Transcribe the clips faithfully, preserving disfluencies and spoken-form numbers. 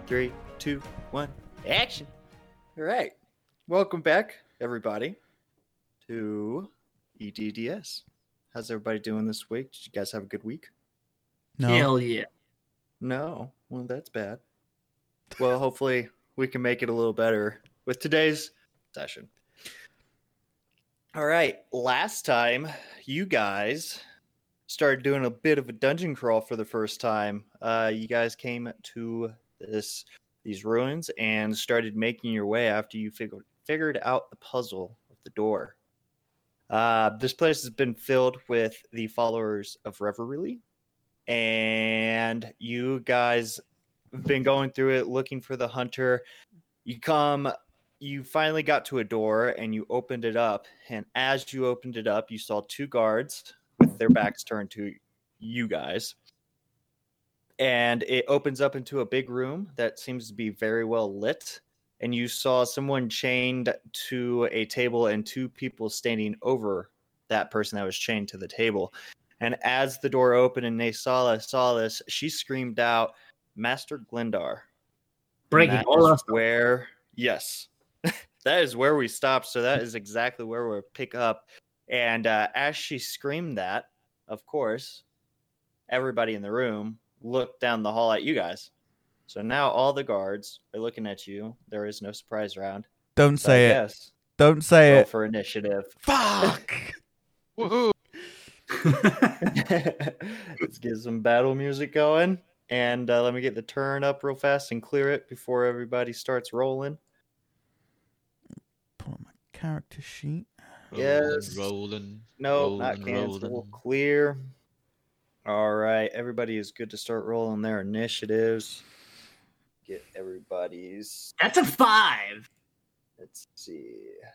three, two, one, action. All right. Welcome back, everybody, to E D D S. How's everybody doing this week? Did you guys have a good week? No. Hell yeah. No. Well, that's bad. Well, hopefully we can make it a little better with today's session. All right. Last time, you guys started doing a bit of a dungeon crawl for the first time. Uh, you guys came to this these ruins and started making your way after you figured figured out the puzzle of the door. Uh, this place has been filled with the followers of Reverie, and you guys have been going through it looking for the hunter. You come, you finally got to a door and you opened it up, and as you opened it up, you saw two guards with their backs turned to you guys. And it opens up into a big room that seems to be very well lit. And you saw someone chained to a table and two people standing over that person that was chained to the table. And as the door opened and Naysala saw this, she screamed out, "Master Glendar." Breaking all us us. Where, yes, that is where we stopped. So that is exactly where we'll pick up. And uh, as she screamed that, of course, everybody in the room looked down the hall at you guys. So now all the guards are looking at you. There is no surprise round. Don't So say I it. guess Don't say roll it. for initiative. Fuck! Woohoo! Let's get some battle music going. And uh, let me get the turn up real fast and clear it before everybody starts rolling. Pull up my character sheet. Yes. Rolling. No, rolling, not cancel. rolling. Clear. All right. Everybody is good to start rolling their initiatives. Get everybody's. That's a five. Let's see.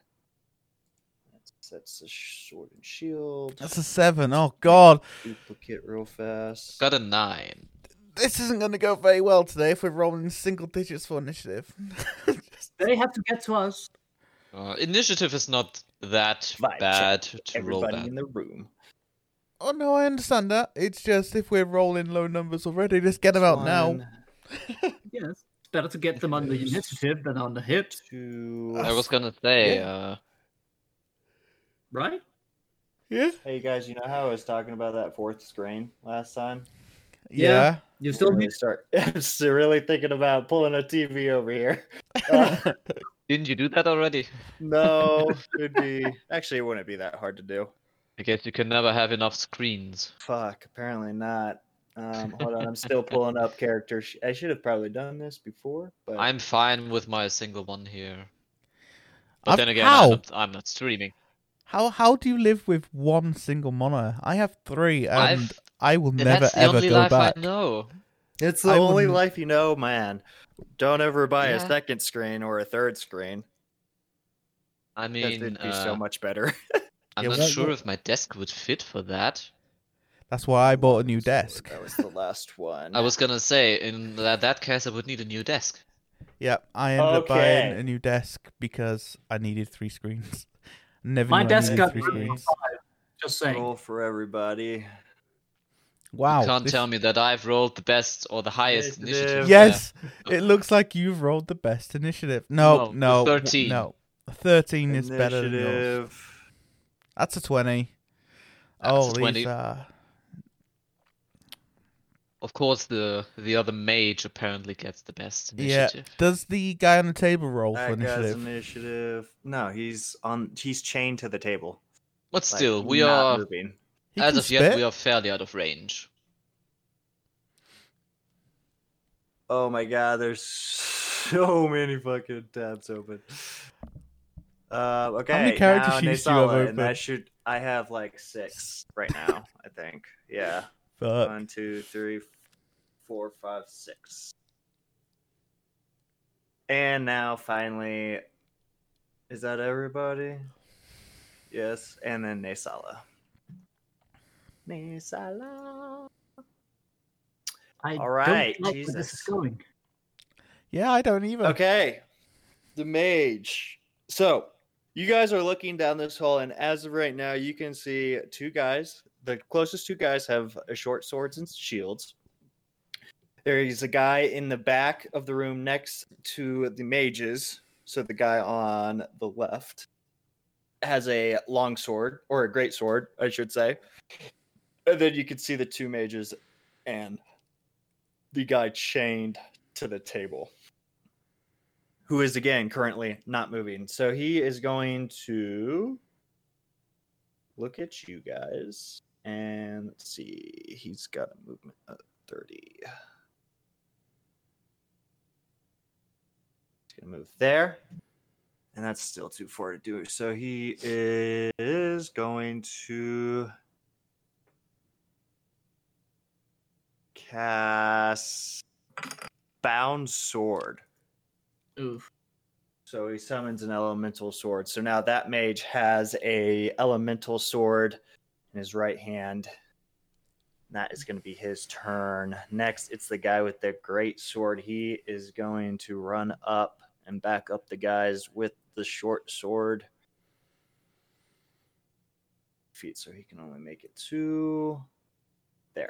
That's, that's the sword and shield. That's a seven. Oh, God. Duplicate real fast. Got a nine. This isn't going to go very well today if we're rolling single digits for initiative. They have to get to us. Uh, initiative is not that Vibe bad check. to roll Everybody bad. in the room. Oh, no, I understand that. It's just if we're rolling low numbers already, just get them out now. One, Yes. It's better to get them on the initiative than on the hit, two. I was gonna say, Yeah. uh, right? Yeah? Hey guys, you know how I was talking about that fourth screen last time? Yeah. Yeah. You still really need start so really thinking about pulling a T V over here. Uh, didn't you do that already? no, it'd be actually it wouldn't be that hard to do. I guess you can never have enough screens. Fuck, apparently not. Um, hold on, I'm still pulling up characters. I should have probably done this before, but I'm fine with my single one here. But I've- then again, how? I'm not, I'm not streaming. How how do you live with one single mono? I have three, and I've- I will And never that's the ever only go life back. I know. it's the I only wouldn't- life you know, man. Don't ever buy a Yeah. second screen or a third screen. I Because mean, it'd be uh, so much better. I'm Yeah, not what- sure what- if my desk would fit for that. That's why I bought a new desk. That was the last one. I was gonna say, in that, that case, I would need a new desk. Yeah, I ended up buying Okay. a new desk because I needed three screens. Never My knew I desk needed got three really screens. Just saying. roll for everybody. Wow. you can't this- tell me that I've rolled the best or the highest Initiative. initiative. Yes, it looks like you've rolled the best initiative. No, No, no, the thirteen. no. thirteen is better than yours. Initiative. That's a twenty. That's oh, a twenty. these are... Of course, the the other mage apparently gets the best Yeah. initiative. Does the guy on the table roll for That guy's initiative? initiative. No, he's on. He's chained to the table. But Like, still, we not are, moving. He as can of yet, spit. we are fairly out of range. Oh my god, there's so many fucking tabs open. Uh, okay, How many character now sheets do you have Naysala, and I open? should. I have like six right now. I think. Yeah. Fuck. One, two, three, four, five, six. And now finally, is that everybody? Yes, and then Naysala. Naysala. I All right, don't like where this Jesus. is going. Yeah, I don't either. Okay, the mage. So you guys are looking down this hall, and as of right now, you can see two guys. The closest two guys have uh, short swords and shields. There's a guy in the back of the room next to the mages. So the guy on the left has a long sword, or a great sword, I should say. And then you can see the two mages and the guy chained to the table, who is, again, currently not moving. So he is going to look at you guys. And let's see. He's got a movement of thirty. He's going to move there. And that's still too far to do. So he is going to cast Bound Sword. Oof. So he summons an elemental sword. So now that mage has a elemental sword in his right hand. That is going to be his turn. Next, it's the guy with the great sword. He is going to run up and back up the guys with the short sword. Feet, so he can only make it to there.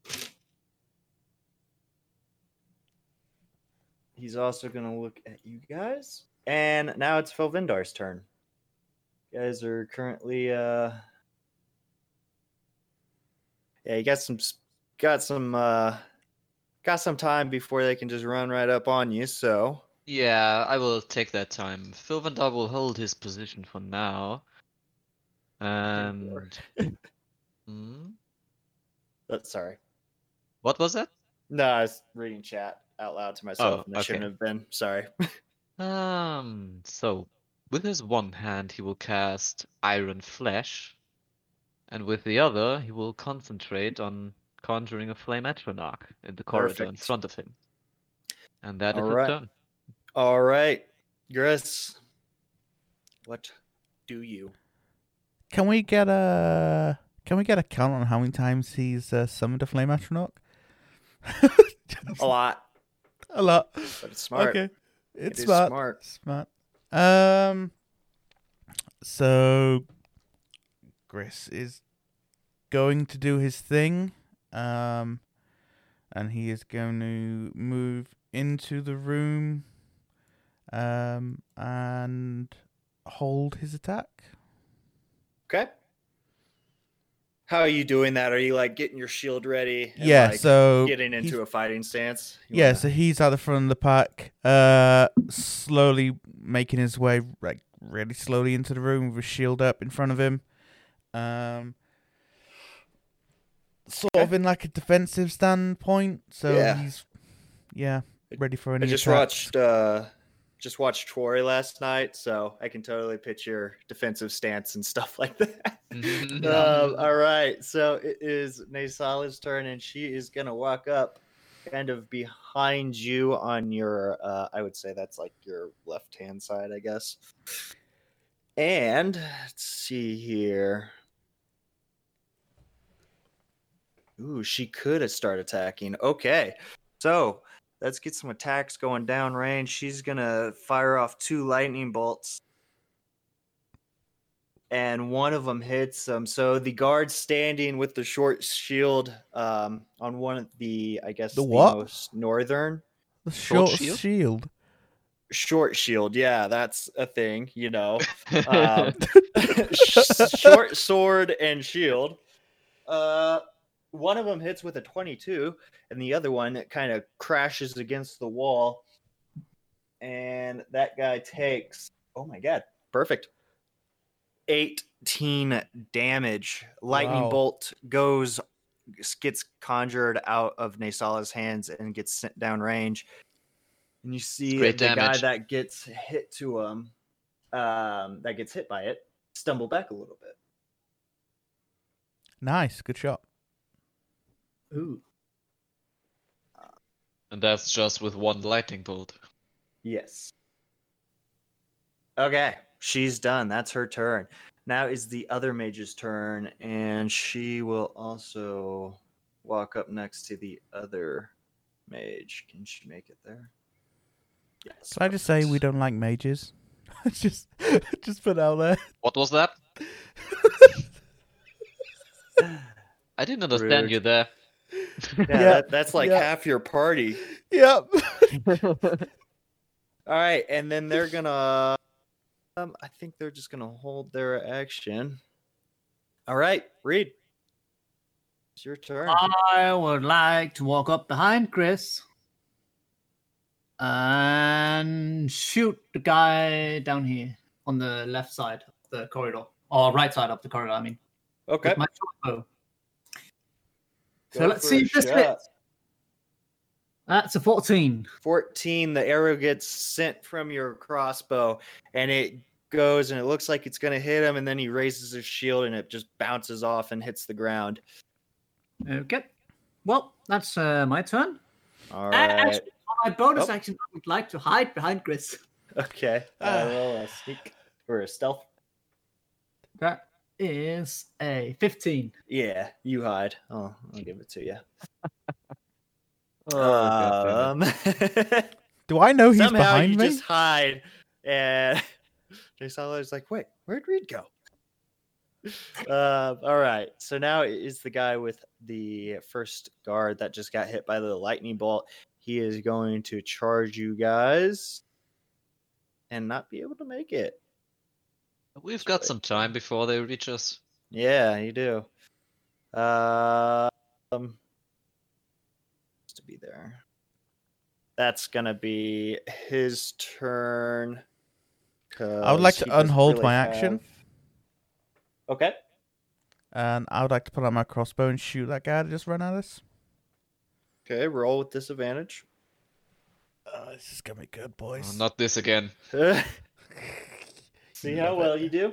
He's also going to look at you guys. And now it's Felvindar's turn. You guys are currently uh Yeah, you got some got some uh got some time before they can just run right up on you, so Yeah, I will take that time. Philvandar will hold his position for now. And hmm? uh, sorry. What was that? No, I was reading chat out loud to myself, Oh, and I shouldn't okay. have been. Sorry. Um, so with his one hand he will cast Iron Flesh, and with the other he will concentrate on conjuring a flame atronach in the corridor in Perfect. front of him. And that is All his right. turn. All right. Gris, what do you? Can we get a can we get a count on how many times he's uh, summoned a flame atronach? A lot, A lot. but it's smart. Okay, it's It is smart. smart. Smart. Um. So, Gris is going to do his thing, um, and he is going to move into the room, um, and hold his attack. Okay. How are you doing that? Are you like getting your shield ready? And, Yeah, like, so getting he's- into a fighting stance. You Yeah, wanna- so he's at the front of the pack, uh, slowly making his way, like, really slowly into the room with his shield up in front of him. Um, sort Okay. of in, like, a defensive standpoint, so Yeah. he's, yeah, ready for any I just attacks. watched uh just watched Troy last night, so I can totally picture defensive stance and stuff like that. um, all right, so it is Nasala's turn, and she is gonna walk up, kind of behind you on your. Uh, I would say that's like your left hand side, I guess. And let's see here. Ooh, she could have started attacking. Okay, so let's get some attacks going down range. She's gonna fire off two lightning bolts, and one of them hits them. So the guard standing with the short shield um, on one of the, I guess, The what? most northern The Short short shield? shield. short shield. Yeah, that's a thing, you know. Um, short sword and shield. Uh, one of them hits with a twenty-two, and the other one kind of crashes against the wall. And that guy takes, oh my god, perfect. eighteen damage. Lightning Wow. bolt goes, gets conjured out of Nasala's hands and gets sent down range. And you see Great the guy damage. that gets hit to him, um, that gets hit by it, stumble back a little bit. Nice, good shot. Ooh. And that's just with one lightning bolt. Yes. Okay, she's done. That's her turn. Now is the other mage's turn, and she will also walk up next to the other mage. Can she make it there? Yes. Can I just say we perfect. don't like mages? just, just put it out there. What was that? I didn't understand Rude. you there. Yeah, Yeah, that, that's like yeah. half your party. Yep. All right, and then they're gonna. Um, I think they're just gonna hold their action. All right, Reed, it's your turn. I would like to walk up behind Chris and shoot the guy down here on the left side of the corridor, or right side of the corridor. I mean, Okay, with my short bow. So go let's for see a if this shot. hits. That's a fourteen. fourteen. The arrow gets sent from your crossbow, and it goes, and it looks like it's gonna hit him, and then he raises his shield, and it just bounces off and hits the ground. Okay. Well, that's uh, my turn. All Uh, right. Actually, for my bonus Oh. action, I would like to hide behind Chris. Okay. I will uh, sneak or a stealth. That is a fifteen. Yeah, you hide. Oh, I'll give it to you. Oh, God um, Do I know he's somehow behind you me? just hide, and Jason like, "Wait, where'd Reed go?" Uh, all right. So now it is the guy with the first guard that just got hit by the lightning bolt. He is going to charge you guys and not be able to make it. damn it. We've got some time before they reach us. Yeah, you do. Uh, um, to be there. That's gonna be his turn. I would like 'cause to he doesn't unhold really my have- action. Okay. And I would like to pull out my crossbow and shoot that guy that just ran at us. Okay. Roll with disadvantage. Oh, this is gonna be good, Oh, boys. not this again. See how well you do.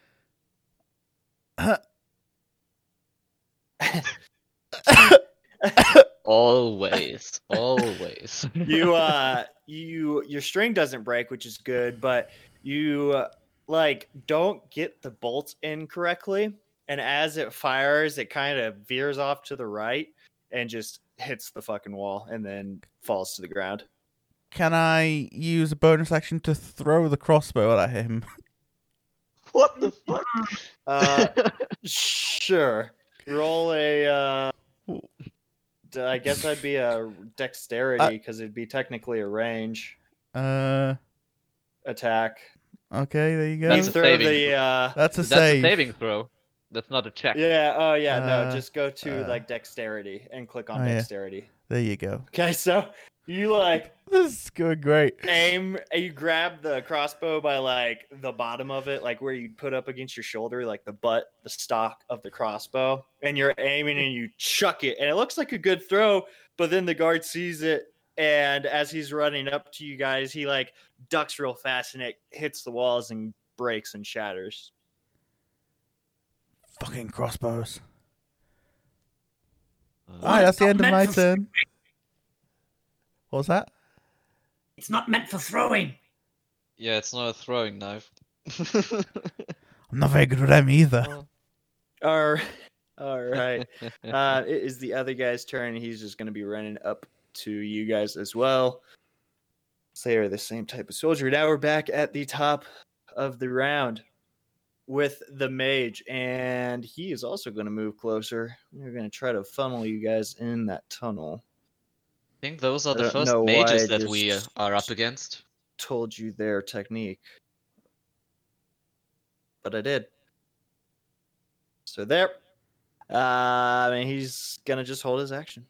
Always, always. you uh you your string doesn't break, which is good, but you uh, like don't get the bolt in correctly, and as it fires it kind of veers off to the right and just hits the fucking wall and then falls to the ground. Can I use a bonus action to throw the crossbow at him? What the fuck? Uh sure. Roll a uh d- I guess that'd be a dexterity because it'd be technically a range Uh, attack. okay, there you go. You That's a throw saving the uh That's a That's save. a saving throw. That's not a check. Yeah, oh yeah, no, Uh, just go to uh, like dexterity and click on oh, yeah. dexterity. There you go. Okay, so you like This is going great. aim, you grab the crossbow by like the bottom of it, like where you put up against your shoulder, like the butt, the stock of the crossbow, and you're aiming and you chuck it, and it looks like a good throw, but then the guard sees it, and as he's running up to you guys, he like ducks real fast, and it hits the walls and breaks and shatters. Fucking crossbows. Uh, Alright, that's the not end of meant my for- turn. What was that? It's not meant for throwing. yeah, it's not a throwing knife. I'm not very good with them either. All right, all right. Uh, it is the other guy's turn. He's just going to be running up to you guys as well. So they are the same type of soldier. Now we're back at the top of the round with the mage, and he is also going to move closer. We're going to try to funnel you guys in that tunnel. I think those are I the don't first know why mages I that we uh, just- are up against. Told you their technique, but I did. So there. Uh, I mean, he's going to just hold his action.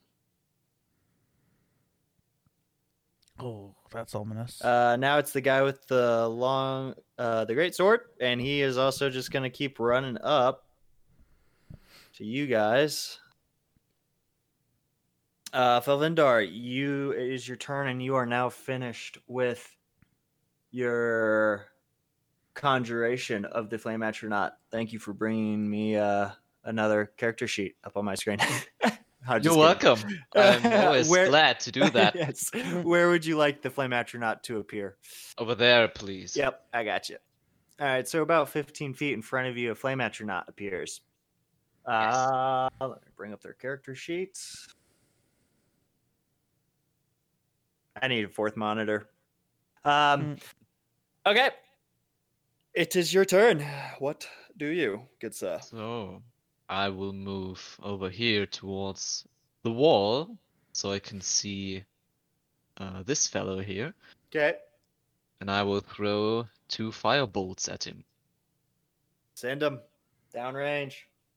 Oh, that's ominous. Uh, now it's the guy with the long, uh, the great sword, and he is also just gonna keep running up to you guys. Uh, Felvindar, you it is your turn, and you are now finished with your conjuration of the Flame Atronach. Thank you for bringing me uh, another character sheet up on my screen. I'm You're just kidding. welcome. I'm always Where- glad to do that. Yes. Where would you like the Flame Atronach to appear? Over there, please. Yep, I got you. All right, so about fifteen feet in front of you, a Flame Atronach appears. Uh, let me bring up their character sheets. I need a fourth monitor. Um, okay. It is your turn. What do you, good sir? So I will move over here towards the wall so I can see uh, this fellow here, Okay. and I will throw two fire bolts at him. Send him downrange.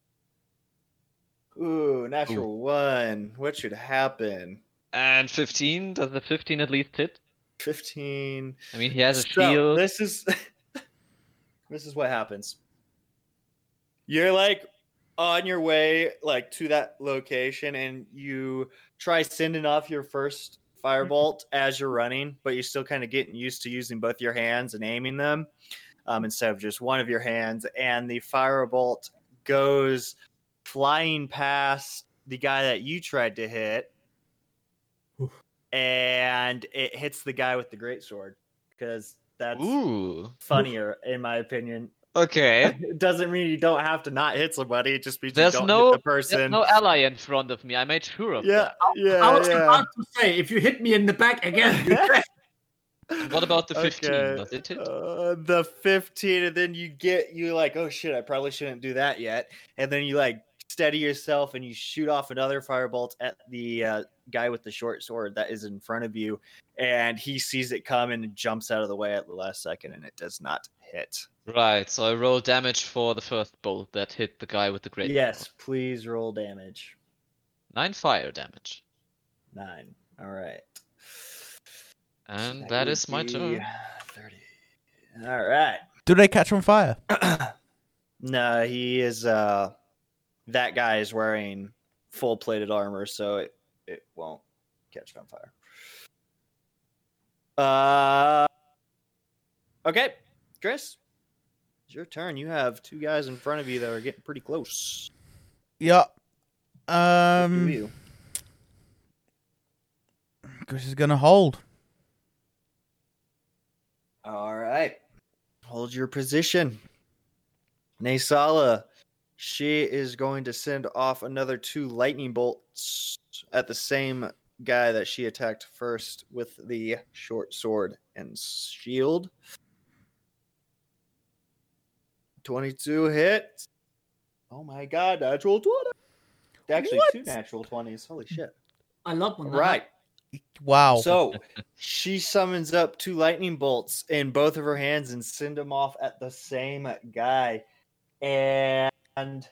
Ooh, natural one. What should happen? And fifteen, does the fifteen at least hit? Fifteen. I mean, he has a So, shield. This is this is what happens. You're like on your way like to that location, and you try sending off your first firebolt as you're running, but you're still kind of getting used to using both your hands and aiming them um, instead of just one of your hands. And the firebolt goes flying past the guy that you tried to hit, and it hits the guy with the greatsword because that's Ooh. funnier in my opinion. Okay. It doesn't mean you don't have to not hit somebody. It just means There's you don't no, hit the person. there's no ally in front of me. I made sure of yeah, yeah, I was yeah. about to say, if you hit me in the back again, you crash. that. What about the fifteen? Okay, Does it hit? Uh, the fifteen, and then you get you like, oh shit, I probably shouldn't do that yet. And then you like steady yourself and you shoot off another firebolt at the uh, guy with the short sword that is in front of you, and he sees it come and jumps out of the way at the last second, and it does not hit. Right, so I roll damage for the first bolt that hit the guy with the great. Yes, please roll damage. Nine fire damage. Nine. All right. And That that would is my be turn. thirty. All right. Do they catch on fire? No, he is. Uh, that guy is wearing full plated armor, so it it won't catch on fire. Uh. Okay, Chris, it's your turn. You have two guys in front of you that are getting pretty close. Yeah. What do Um, you? Chris is gonna hold. All right. Hold your position. Naysala, she is going to send off another two lightning bolts at the same guy that she attacked first with the short sword and shield. twenty-two hits. Oh my god, natural twenty. Actually, What? two natural twenties. Holy shit. I love when that Right. Wow. So she summons up two lightning bolts in both of her hands and send them off at the same guy. And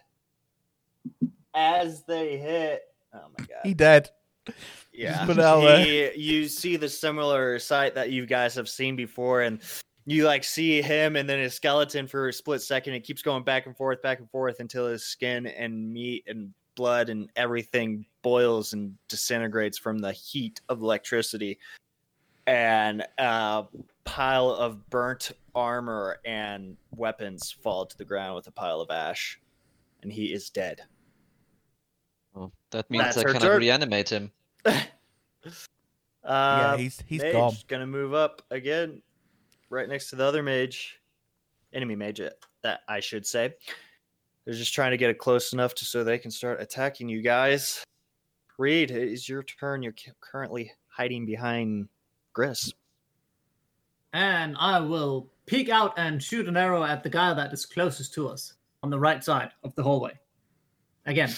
as they hit, oh my god, he dead. yeah, put it out there. he- you see the similar sight that you guys have seen before, and you like see him and then his skeleton for a split second. It keeps going back and forth, back and forth until his skin and meat and blood and everything boils and disintegrates from the heat of electricity, and a pile of burnt armor and weapons fall to the ground with a pile of ash, and he is dead. Oh, that means That's I her cannot turn. reanimate him. Uh, Yeah, he's he's mage gone. gonna move up again, right next to the other mage, enemy mage. uh, That I should say. They're just trying to get it close enough to so they can start attacking you guys. Reed, it is your turn. You're cu- currently hiding behind Gris. And I will peek out and shoot an arrow at the guy that is closest to us on the right side of the hallway. Again.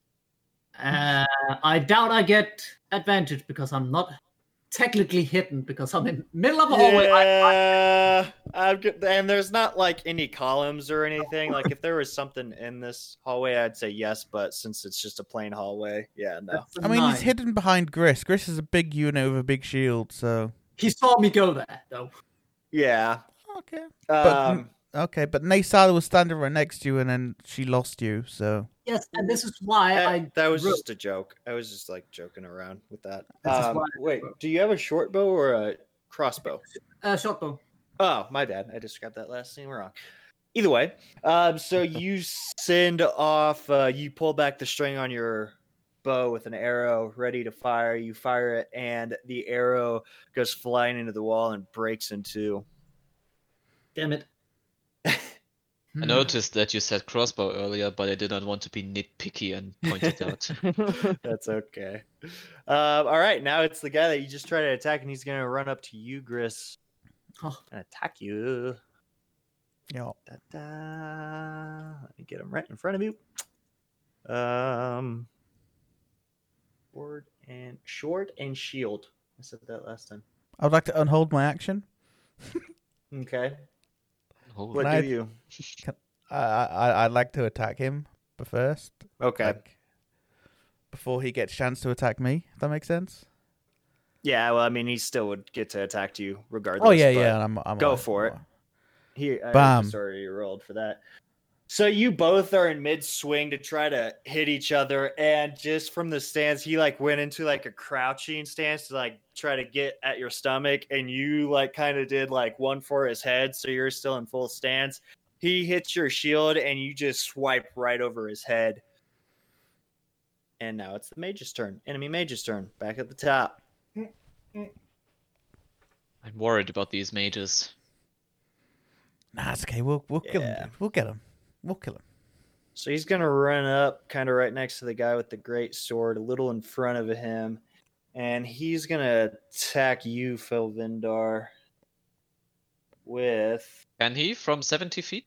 Uh, I doubt I get advantage because I'm not technically hidden because I'm in the middle of a hallway. I, I, Yeah, I've got- and there's not like any columns or anything. Like if there was something in this hallway, I'd say yes. But since it's just a plain hallway, yeah, no. that's a I mean, nine. he's hidden behind Gris. Gris is a big unit with a big shield, so He saw me go there, though. Yeah. okay. Um, Okay, but Naysala was standing right next to you, and then she lost you. So Yes, and this is why that, I. that was wrote- just a joke. I was just like joking around with that. This is Um, why I wait, wrote. do you have a short bow or a crossbow? Uh, short bow. Oh, my bad. I described that last thing wrong. Either way, um, so you send off, uh, you pull back the string on your bow with an arrow ready to fire. You fire it, and the arrow goes flying into the wall and breaks in two. Damn it. I noticed that you said crossbow earlier, but I did not want to be nitpicky and point it out. That's okay. Um, all right, now it's the guy that you just tried to attack, and he's going to run up to you, Gris, Oh. and attack you. yeah. Da-da. Let me get him right in front of you. Um, Sword and sword and shield. I said that last time. I would like to unhold my action. Okay. Hold What Can do I- you? I, I I'd like to attack him first. Okay. Like, before he gets a chance to attack me. If that makes sense. Yeah. Well, I mean, he still would get to attack you regardless. Oh yeah, but yeah. I'm, I'm go all- for I'm it. all- He I Bam. just already rolled for that. So you both are in mid swing to try to hit each other, and just from the stance, he like went into like a crouching stance to like try to get at your stomach, and you like kind of did like one for his head, so you're still in full stance. He hits your shield, and you just swipe right over his head. And now it's the mage's turn. Enemy mage's turn. Back at the top. I'm worried about these mages. Nah, it's okay. We'll we'll kill him. Yeah. Dude. We'll get him. We'll kill him. So he's going to run up kind of right next to the guy with the great sword, a little in front of him. And he's going to attack you, Phil Vindar, with... Can he from seventy feet?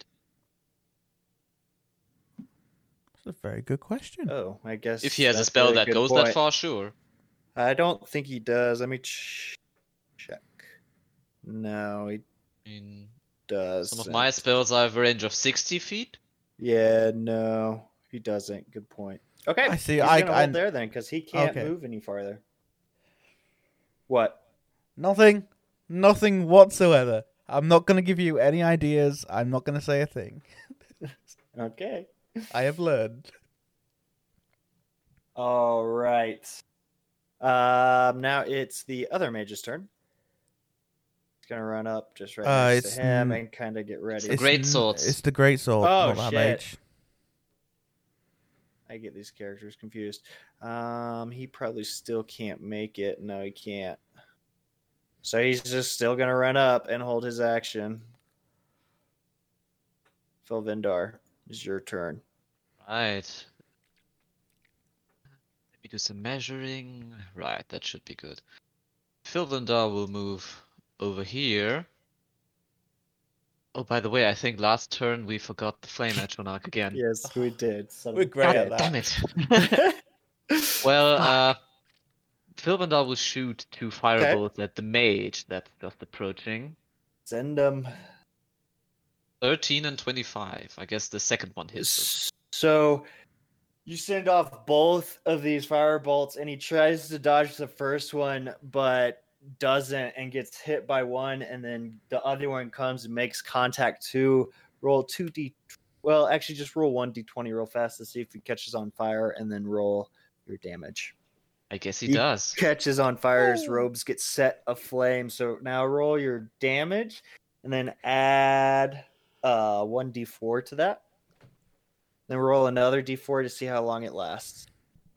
That's a very good question. Oh, I guess... If he has a that's spell really that good goes point. that far, sure. I don't think he does. Let me ch- check. No, he I mean, does. some of my spells are a range of sixty feet. Yeah, no, he doesn't. Good point. Okay, I see, He's I- gonna I- hold there then, because he can't Okay. move any farther. What? Nothing. Nothing whatsoever. I'm not gonna give you any ideas. I'm not gonna say a thing. Okay. I have learned. All right. Um, now it's the other mage's turn. He's gonna run up just right Uh, next it's to him n- and kind of get ready. the great n- swords. It's the great sword. Oh, not that shit. mage. I get these characters confused. Um, he probably still can't make it. No, he can't. So he's just still gonna run up and hold his action. Phil Vindar, it's your turn. Right. Let me do some measuring. Right, that should be good. Philvendar will move over here. Oh, by the way, I think last turn we forgot the Flame Atronach again. Yes, we did. Son of We're a great bitch. at Damn that. it. Well, uh, Philvendar will shoot two firebolts at the mage that's just approaching. Send him. thirteen and twenty-five. I guess the second one hits. So you send off both of these fire bolts, and he tries to dodge the first one, but doesn't, and gets hit by one, and then the other one comes and makes contact too. Roll two d. Well, actually, just roll one d twenty real fast to see if he catches on fire, and then roll your damage. I guess he He does. Catches on fire, his robes get set aflame. So now roll your damage, and then add uh one d four to that. Then roll another d four to see how long it lasts.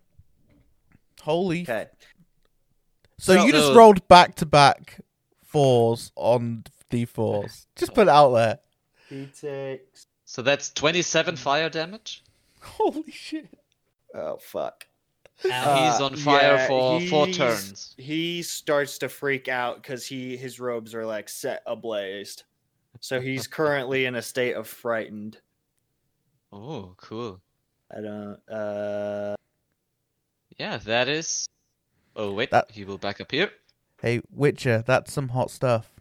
Holy. Okay. So So- you just So- rolled back to back fours on D fours. Just put it out there. He takes. So that's twenty-seven fire damage. Holy shit. Oh fuck. And Ow. he's Uh, on fire yeah, for four he's- turns. He starts to freak out because he his robes are like set ablaze. So he's currently in a state of frightened. Oh, cool. I don't. Uh. Yeah, that is. Oh wait, That- he will back up here. Hey, Witcher, that's some hot stuff.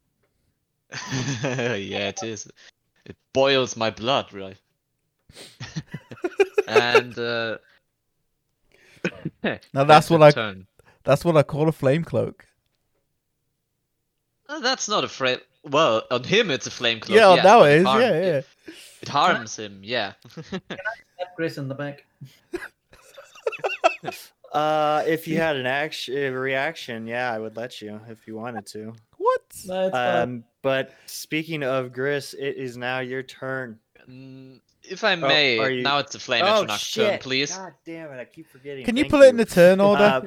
Yeah, it is. It boils my blood, right? And uh, Now that's what I- turn. That's what I call a flame cloak. Uh, that's not a flame. Well, on him it's a flame cloak. Yeah, yes, now but it is, harm- yeah, yeah. It, it harms him. Yeah. Stab Chris in the back. Uh, if you had an action a reaction, yeah, I would let you if you wanted to. What? No, it's fine. Um, but speaking of Gris, it is now your turn. Mm, if I may, are you- now it's the flame Oh Atronach's shit! turn, please. God damn it! I keep forgetting. Can you Thank put it in the turn order? Uh,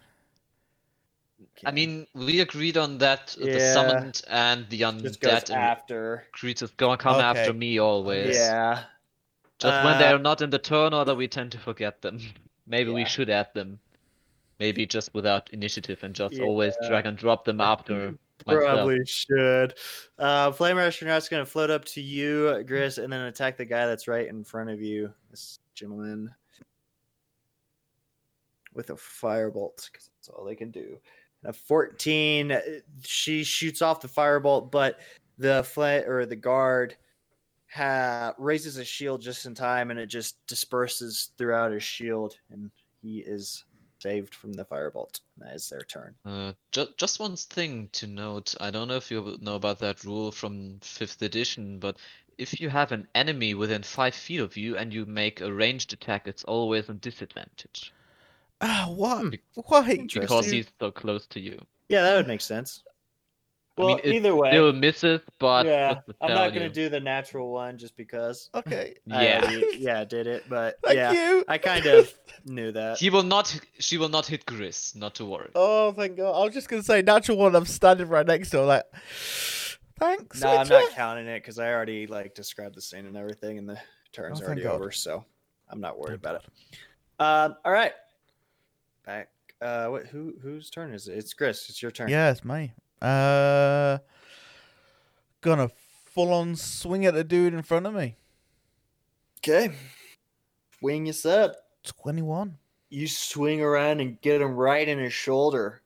I mean, we agreed on that. The Yeah. summoned and the just goes undead and after. creatures gonna come Okay. after me always. Yeah. Just when Uh, they're not in the turn order, we tend to forget them. Maybe we Yeah. should add them. Maybe just without initiative and just always Yeah. drag and drop them after myself. Probably should. Uh, Flame Astronaut's going to float up to you, Gris, and then attack the guy that's right in front of you. This gentleman. with a firebolt because that's all they can do. A fourteen, she shoots off the firebolt, but the flat or the guard ha- raises a shield just in time, and it just disperses throughout his shield, and he is saved from the firebolt. That is their turn. Uh, ju- just one thing to note. I don't know if you know about that rule from fifth edition, but if you have an enemy within five feet of you and you make a ranged attack, it's always a disadvantage Ah, what? Hmm. Why? Interesting. because he's so close to you. Yeah, that would make sense. I Well, mean, it either way, still misses, but yeah, just to I'm tell not gonna you. do the natural one just because. Okay. I Yeah. already- yeah, did it, but Thank yeah, you. I kind of knew that. He will not. She will not hit Gris. Not to worry. Oh, thank God. I was just going to say, natural one, I'm standing right next to her, like, thanks. No, I'm Witcher. not counting it because I already like described the scene and everything, and the turn's Oh, thank already God. over, so I'm not worried Thank about it. Um, all right, back. Uh, what? Who? Whose turn is it? It's Chris. It's your turn. Yeah, it's me. Uh, gonna full on swing at the dude in front of me. Okay. Wing us up. twenty-one. You swing around and get him right in his shoulder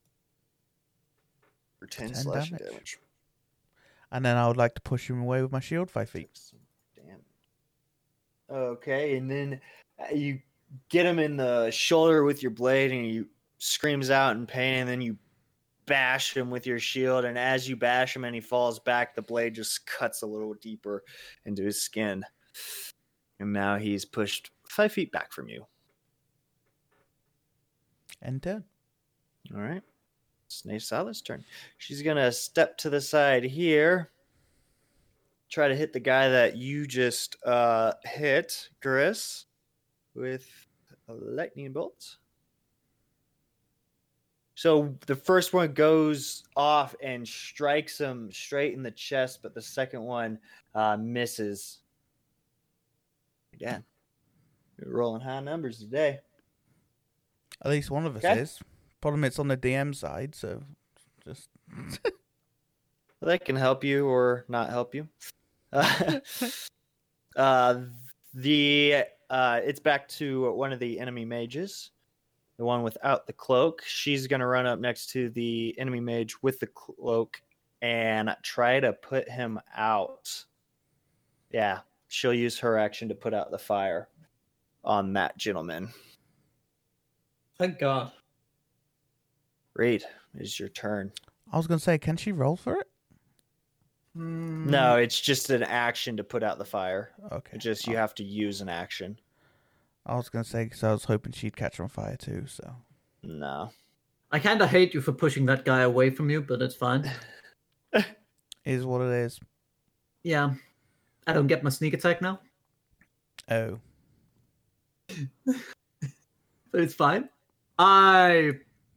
for ten, ten slashing damage. damage. And then I would like to push him away with my shield five feet. Damn. Okay, and then uh, you get him in the shoulder with your blade, and he screams out in pain, and then you bash him with your shield, and as you bash him and he falls back, the blade just cuts a little deeper into his skin. And now he's pushed five feet back from you. And ten. All right. It's Naysala's turn. She's going to step to the side here. Try to hit the guy that you just uh, hit, Gris, with a lightning bolt. So the first one goes off and strikes him straight in the chest, but the second one uh, misses. Again, we're rolling high numbers today. At least one of us Okay. is. Problem it's on the D M side, so just That can help you or not help you. Uh, uh, the uh, it's back to one of the enemy mages, the one without the cloak. She's gonna run up next to the enemy mage with the cloak and try to put him out. Yeah, she'll use her action to put out the fire on that gentleman. Thank God. Reed, it's your turn. I was gonna say, can she roll for it? No, it's just an action to put out the fire. Okay. It's just you have to use an action. I was gonna say because I was hoping she'd catch on fire too. So No. I kind of hate you for pushing that guy away from you, but it's fine. is what it is. Yeah. I don't get my sneak attack now, Oh, but it's fine. I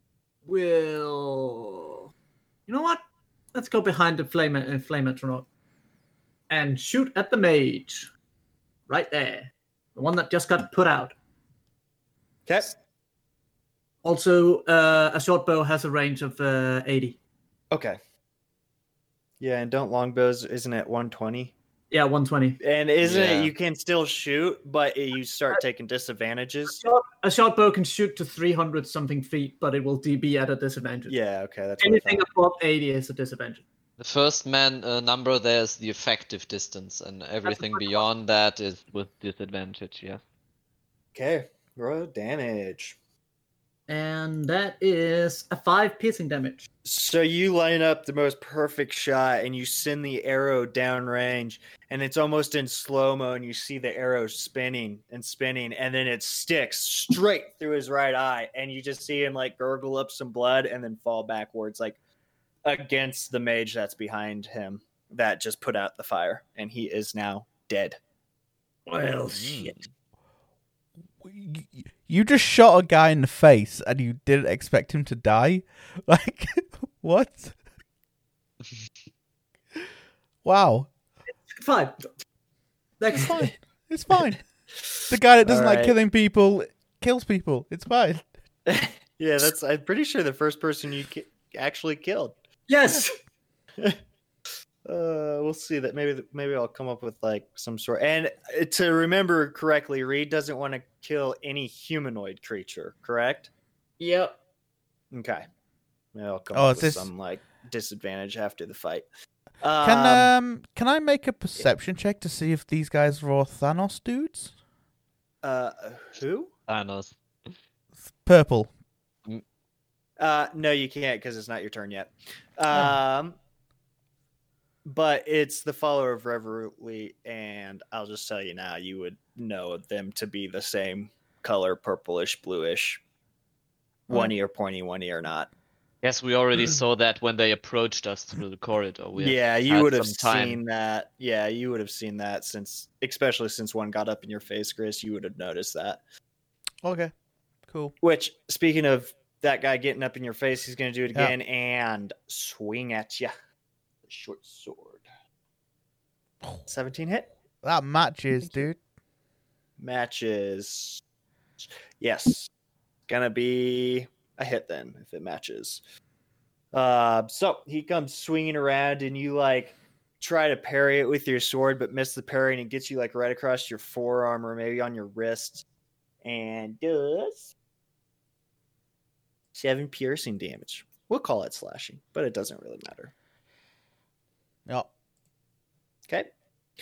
will. You know what? Let's go behind the flame uh, flametronaut and shoot at the mage. Right there. The one that just got put out. Okay. Also, uh, a short bow has a range of uh, eighty. Okay. Yeah, and don't longbows isn't it one twenty? Yeah, one twenty. And isn't Yeah. it you can still shoot, but you start taking disadvantages? Short, a short bow can shoot to three hundred something feet, but it will D B at a disadvantage. Yeah, okay, that's what I Anything thought. above eighty is a disadvantage. The first man uh, number there is the effective distance, and everything beyond that is with disadvantage. Yes. Okay, roll damage. And that is a five piercing damage. So you line up the most perfect shot and you send the arrow downrange, and it's almost in slow-mo, and you see the arrow spinning and spinning, and then it sticks straight through his right eye, and you just see him like gurgle up some blood and then fall backwards like against the mage that's behind him that just put out the fire, and he is now dead. Well, shit. you, you just shot a guy in the face and you didn't expect him to die. Like what? Wow. Fine. It's Next. fine. It's fine. The guy that doesn't like Alright. killing people kills people. It's fine. Yeah, that's. I'm pretty sure the first person you ki- actually killed. Yes. Uh, we'll see that maybe maybe I'll come up with like some sort. And to remember correctly, Reed doesn't want to kill any humanoid creature, correct? Yep. Okay. Maybe I'll come Oh, up is with this- some like disadvantage after the fight. Can Um, um can I make a perception check to see if these guys are all Thanos dudes? uh who? Thanos. Purple. Uh, no, you can't because it's not your turn yet. Oh. Um, but it's the follower of Reverently, and I'll just tell you now, you would know them to be the same color, purplish, bluish, one ear pointy, one ear not. Yes, we already saw that when they approached us through the corridor. We have Yeah, you had would have some time. seen that. Yeah, you would have seen that since, especially since one got up in your face, Chris. You would have noticed that. Okay. Cool. Which, speaking of that guy getting up in your face, he's going to do it Yeah. again and swing at you. Short sword. seventeen hit. That matches, dude. Matches. Yes. Gonna be a hit then if it matches. Uh, so he comes swinging around and you like try to parry it with your sword but miss the parry and it gets you like right across your forearm or maybe on your wrist and does seven piercing damage. We'll call it slashing, but it doesn't really matter. Yeah. Okay.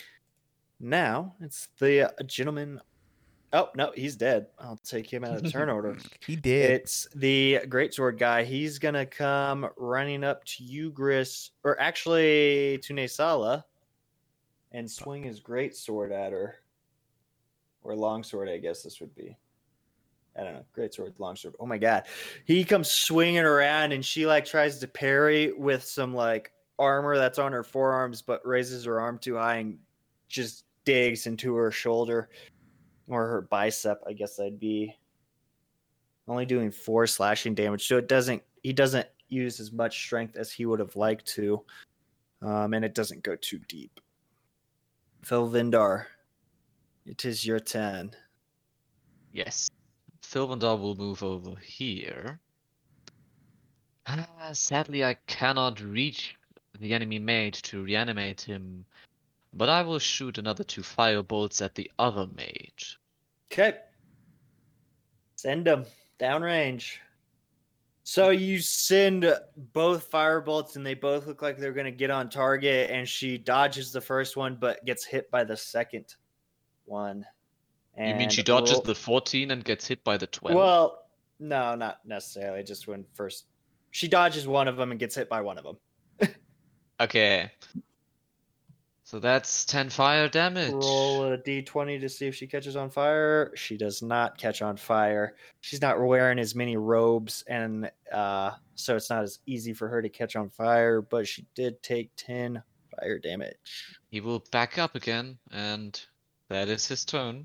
Now it's the uh, gentleman. Oh, no, he's dead. I'll take him out of turn order. He did. It's the greatsword guy. He's going to come running up to you, Gris, or actually to Nesala, and swing his greatsword at her. Or longsword, I guess this would be. I don't know. Greatsword, longsword. Oh my god. He comes swinging around and she like tries to parry with some like armor that's on her forearms, but raises her arm too high and just digs into her shoulder or her bicep. I guess I'd be only doing four slashing damage, so it doesn't. He doesn't use as much strength as he would have liked to, um, and it doesn't go too deep. Phil Vindar, it is your turn. Yes. Sylvandar will move over here. Ah, sadly, I cannot reach the enemy mage to reanimate him, but I will shoot another two fire bolts at the other mage. Okay. Send them downrange. So you send both fire bolts, and they both look like they're going to get on target, and she dodges the first one, but gets hit by the second one. You mean she And dodges roll- the fourteen and gets hit by the twelve? Well, no, not necessarily. Just when first she dodges one of them and gets hit by one of them. Okay. So that's ten fire damage. Roll a d twenty to see if she catches on fire. She does not catch on fire. She's not wearing as many robes, and uh, so it's not as easy for her to catch on fire. But she did take ten fire damage. He will back up again, and that is his turn.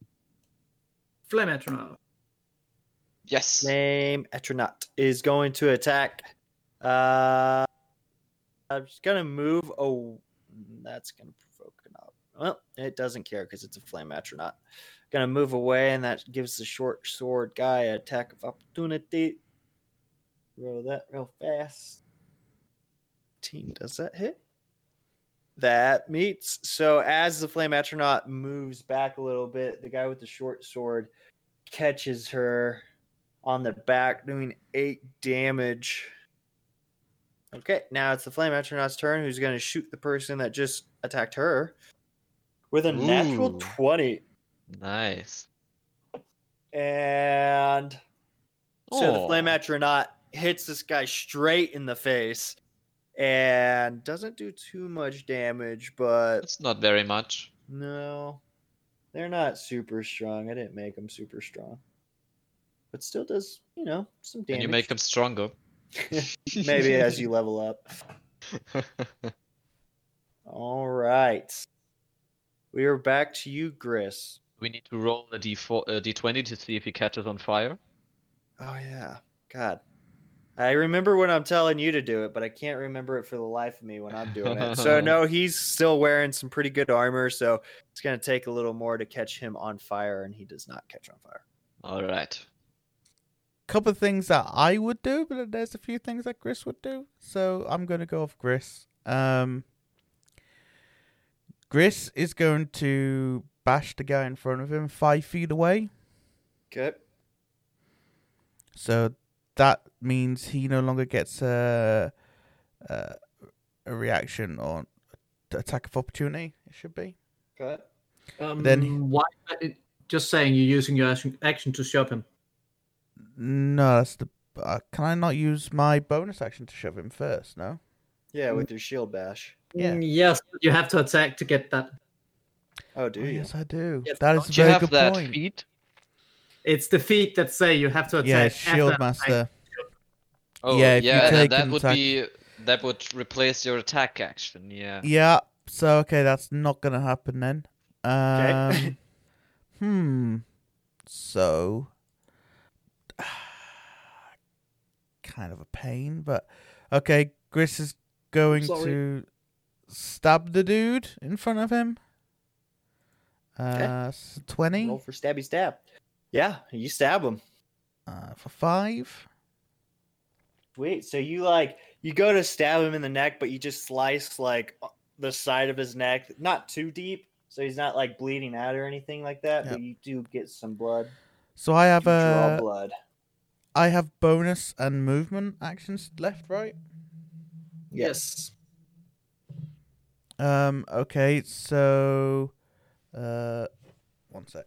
Flame Eternal. Yes. Flame Eternat is going to attack. Uh, I'm just gonna move. Oh, that's gonna provoke an up. Well, it doesn't care because it's a Flame Eternat. Gonna move away, and that gives the short sword guy an attack of opportunity. Roll that real fast. Team, does that hit? That meets. So as the Flame Atronach moves back a little bit, the guy with the short sword catches her on the back, doing eight damage. Okay, now it's the Flame Atronach's turn, who's going to shoot the person that just attacked her with a natural Ooh. twenty. Nice. And so the Aw. Flame Atronach hits this guy straight in the face and doesn't do too much damage, but That's not very much. no, they're not super strong. I didn't make them super strong. But still does, you know, some damage. And you make them stronger. Maybe as you level up. All right. We are back to you, Gris. We need to roll a D four, uh, D twenty to see if he catches on fire. Oh, yeah. God. I remember when I'm telling you to do it, but I can't remember it for the life of me when I'm doing it. So, no, he's still wearing some pretty good armor, so it's going to take a little more to catch him on fire, and he does not catch on fire. All right. Couple of things that I would do, but there's a few things that Gris would do. So I'm gonna go off Gris. Um, Gris is going to bash the guy in front of him five feet away. Okay. So that means he no longer gets a a, a reaction or attack of opportunity. It should be. Okay. Um, Then- why? Just saying, you're using your action, action to shove him. No, that's the. Uh, can I not use my bonus action to shove him first? No. Yeah, with your shield bash. Yeah. Mm, yes, you have to attack to get that. Oh, do Oh, you? yes, I do. Yes, that don't is a Do you very have good that point. feat? It's the feat that say you have to attack. Yeah, after Shield an attack. Master. Oh, Yeah, yeah, if you that, take that an would attack- be that would replace your attack action. Yeah. Yeah. So okay, that's not gonna happen then. Um. Okay. hmm. So. Kind of a pain, but okay. Gris is going Sorry. to stab the dude in front of him. Uh, s- twenty Roll for stabby stab. Yeah, you stab him. uh, for five. Wait, so you like you go to stab him in the neck, but you just slice like the side of his neck, not too deep, so he's not like bleeding out or anything like that. Yep. But you do get some blood. So I have You draw a. blood. I have bonus and movement actions left, right? Yes. Um. Okay. So, uh, one sec.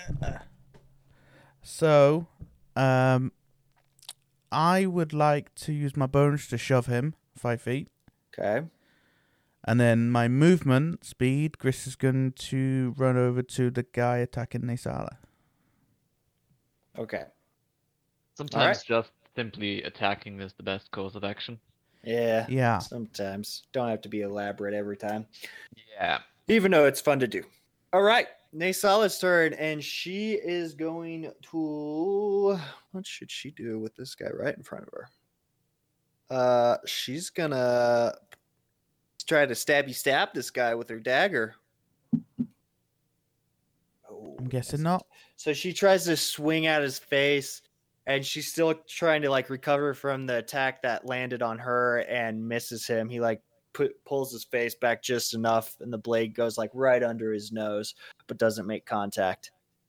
So, um, I would like to use my bonus to shove him five feet, Okay. and then my movement speed. Gris is going to run over to the guy attacking Nisala. Okay. Sometimes just simply attacking is the best course of action. Yeah. Yeah. Sometimes don't have to be elaborate every time, Yeah. even though it's fun to do. All right, Nasala's turn, and she is going to. What should she do with this guy right in front of her? Uh, she's gonna try to stabby stab this guy with her dagger. Oh, I'm guessing that's- not. So she tries to swing at his face, and she's still trying to like recover from the attack that landed on her and misses him. He like put pulls his face back just enough, and the blade goes like right under his nose, but doesn't make contact.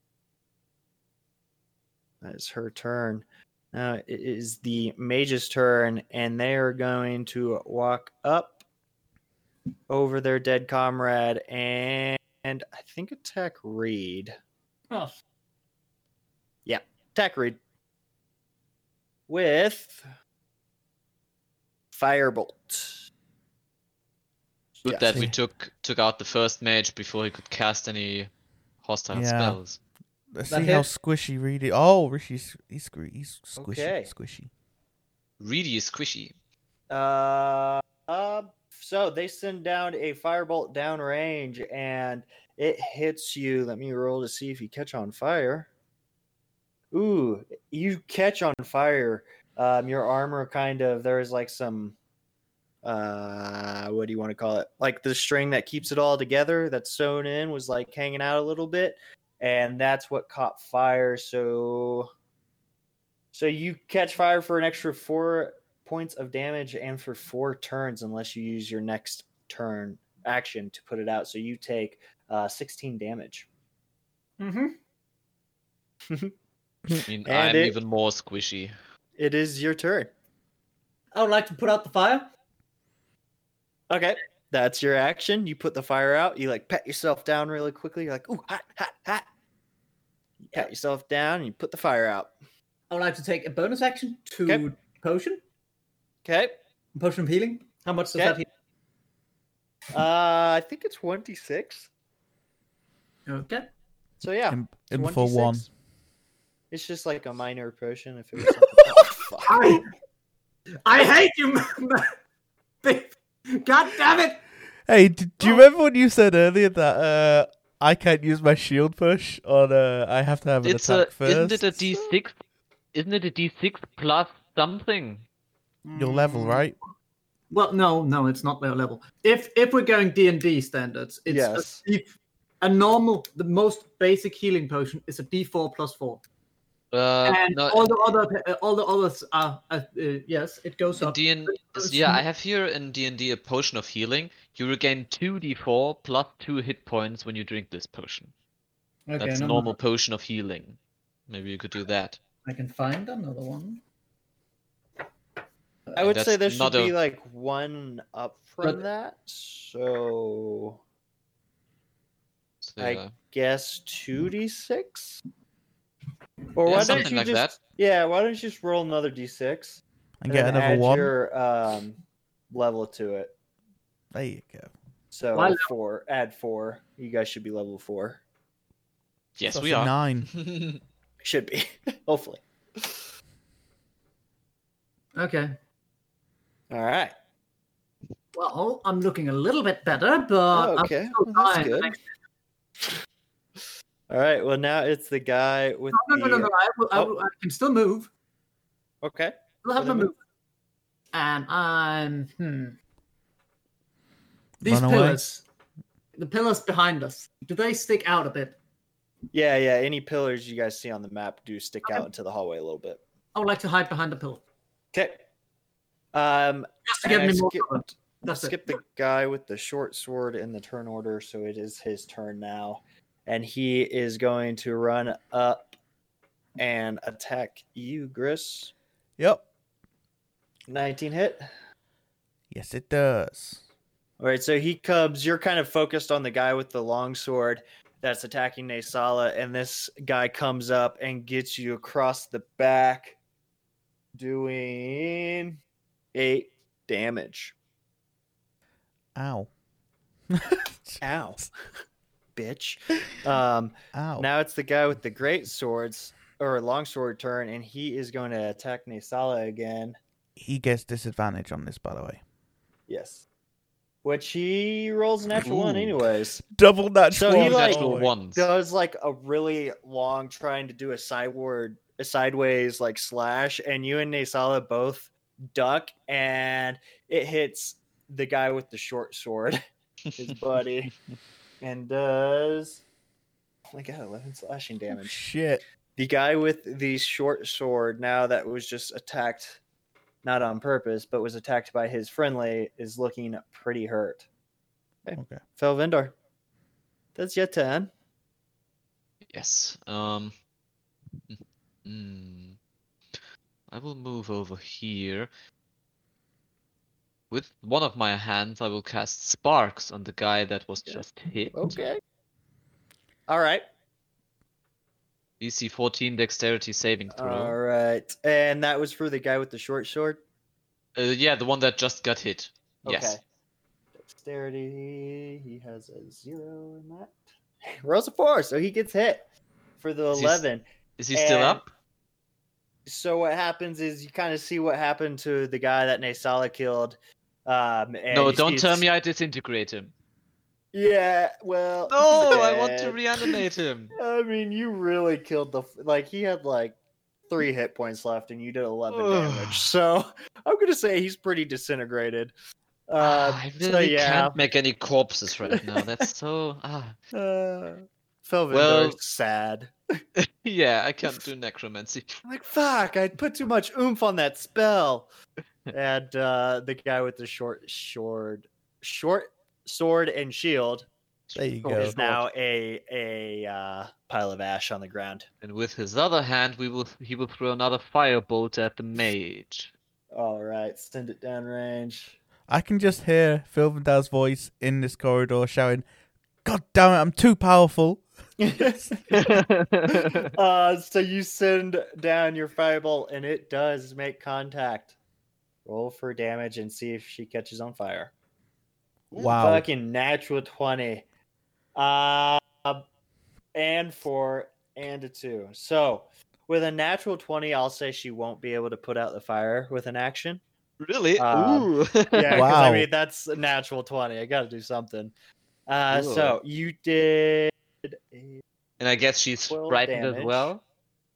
That is her turn. Now it is the mage's turn, and they are going to walk up over their dead comrade and, and I think attack Reed. Oh, Attack Reed with Firebolt. Good Yes. that we See. took took out the first mage before he could cast any hostile Yeah. spells. Let's That see how hit? squishy Reed is. Oh, Rishi's he's sque- he's squishy. Okay. Squishy. Reedy is squishy. Uh, uh, so they send down a firebolt downrange, and it hits you. Let me roll to see if you catch on fire. Ooh, you catch on fire. Um, your armor kind of there is like some, uh, what do you want to call it? Like the string that keeps it all together that's sewn in was like hanging out a little bit, and that's what caught fire. So, so you catch fire for an extra four points of damage and for four turns unless you use your next turn action to put it out. So you take uh, sixteen damage. mm-hmm. I mean, And I'm it- even more squishy. It is your turn. I would like to put out the fire. Okay. That's your action. You put the fire out. You like pat yourself down really quickly. You're like, ooh, hot, hot, hot. You pat yourself down and you put the fire out. I would like to take a bonus action to Okay. potion. Okay. Potion of healing. How much does Okay. that heal? Uh, I think it's twenty-six. Okay. So yeah. In, in for one. twenty-six. It's just like a minor potion if it was something. Oh, fuck. I, I hate you, man. God damn it! Hey, d- do you Oh. remember when you said earlier that uh, I can't use my shield push on uh, I have to have an It's a attack first? isn't it a D six? Isn't it a D six plus something? Your level, right? Well, no, no, it's not their level. If if we're going D and D standards, it's Yes. a, D- a normal, the most basic healing potion is a D four plus four, Uh, and no, all the other uh, all the others are uh, uh, yes, it goes in up. D and It's yeah, I not- have here in D and D a potion of healing. You regain two d four plus two hit points when you drink this potion. Okay, That's a no, normal potion of healing. Maybe you could do that. I can find another one. I would that's say there should not a- be like one up from But- that. So So, I uh, guess two d six. Or Yeah, why don't something you like just that. yeah? Why don't you just roll another d six And get then another add one. your um, level to it? There you go. So Why- four. Add four. You guys should be level four. yes, So we that's a are. Nine. Should be hopefully. Okay. All right. Well, I'm looking a little bit better, but I'm okay. still Well, that's dying. good. All right. Well, now it's the guy with No, no, no, no, the. no. I, will- I, Oh. will- I can still move. Okay. Still have my Still move. move. And I'm hmm. These Run away? pillars, the pillars behind us, do they stick out a bit? Yeah, yeah. Any pillars you guys see on the map do stick Okay. out into the hallway a little bit. I would like to hide behind the pillar Okay. Um, just to get and I me more skip- cover. That's skip it. the guy with the short sword in the turn order, so it is his turn now, and he is going to run up and attack you, Gris. Yep. nineteen hit. Yes, it does. All right, so he comes. You're kind of focused on the guy with the long sword that's attacking Naysala, and this guy comes up and gets you across the back, doing eight damage. Ow. Ow, bitch. Um, Ow. now it's the guy with the great swords or long sword turn, and he is going to attack Naysala again. He gets disadvantage on this, by the way. Yes, which he rolls a natural one Ooh. anyways. Double natural. So he, one. like- Natural ones. Does like a really long trying to do a sideward, a sideways like slash, and you and Naysala both duck, and it hits the guy with the short sword, his buddy, and does oh my god, eleven slashing Oh, damage. shit. The guy with the short sword, now that was just attacked, not on purpose, but was attacked by his friendly, is looking pretty hurt. Okay. Felvindar, that's your turn. Yes. Um. mm, I will move over here. With one of my hands, I will cast Sparks on the guy that was Yeah. just hit. Okay. All right. D C fourteen Dexterity saving throw. All right. And that was for the guy with the short sword? Uh, yeah, the one that just got hit. Okay. Yes. Dexterity. He has a zero in that. Rolls a four, so he gets hit for the Is he- eleven. Is he still And- up? So what happens is you kind of see what happened to the guy that Naysala killed. Um, and No, you don't see tell it's- me I disintegrate him. Yeah, well. No, he's I want to dead. reanimate him. I mean, you really killed the like. He had like three hit points left, and you did eleven damage. So I'm gonna say he's pretty disintegrated. Ah, Uh, I so really yeah, can't make any corpses right now. That's so. Ah. uh, Felvindar's Well- sad. Yeah, I can't do necromancy. I'm like, fuck! I put too much oomph on that spell. And uh, the guy with the short, short, short sword and shield There you Oh, go. is now a a uh, pile of ash on the ground. And with his other hand, we will he will throw another firebolt at the mage. All right, send it down range. I can just hear Phil Vidal's voice in this corridor shouting, God damn it, I'm too powerful. uh, so you send down your firebolt, and it does make contact. Roll for damage and see if she catches on fire. Wow. Fucking natural twenty. Uh, and four and a two. So with a natural twenty, I'll say she won't be able to put out the fire with an action. Really? Um, Ooh. Yeah, because Wow. I mean that's a natural twenty. I got to do something. Uh, so you did. A... And I guess she's twelve frightened as damage. well.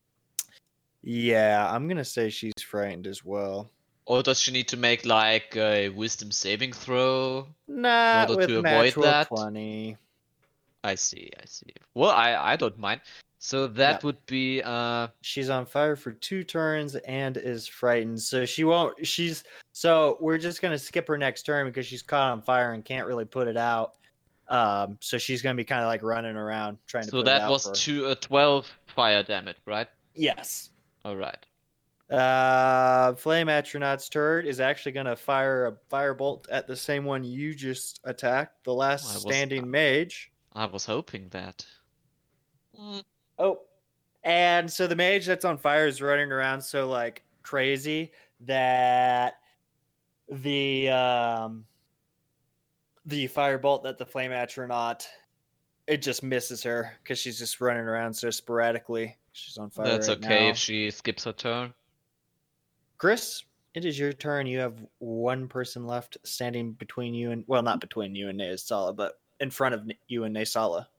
Yeah, I'm gonna say she's frightened as well. Or does she need to make like a wisdom saving throw? Not order with to avoid natural that? twenty. I see, I see. Well, I I don't mind. So that No. would be uh She's on fire for two turns and is frightened. So she won't. She's so we're just gonna skip her next turn because she's caught on fire and can't really put it out. Um, so she's gonna be kind of like running around trying to so put it that out was for her. two uh, twelve fire damage, right? Yes. All right. Uh, Flame Astronaut's turret is actually gonna fire a firebolt at the same one you just attacked, the last I was- standing mage. I was hoping that. Mm, Oh, and so the mage that's on fire is running around so like crazy that the um the firebolt that the flame astronaut it just misses her because she's just running around so sporadically. She's on fire. That's right okay now. if she skips her turn. Chris, it is your turn. You have one person left standing between you and well, not between you and Naysala, but in front of you and Naysala.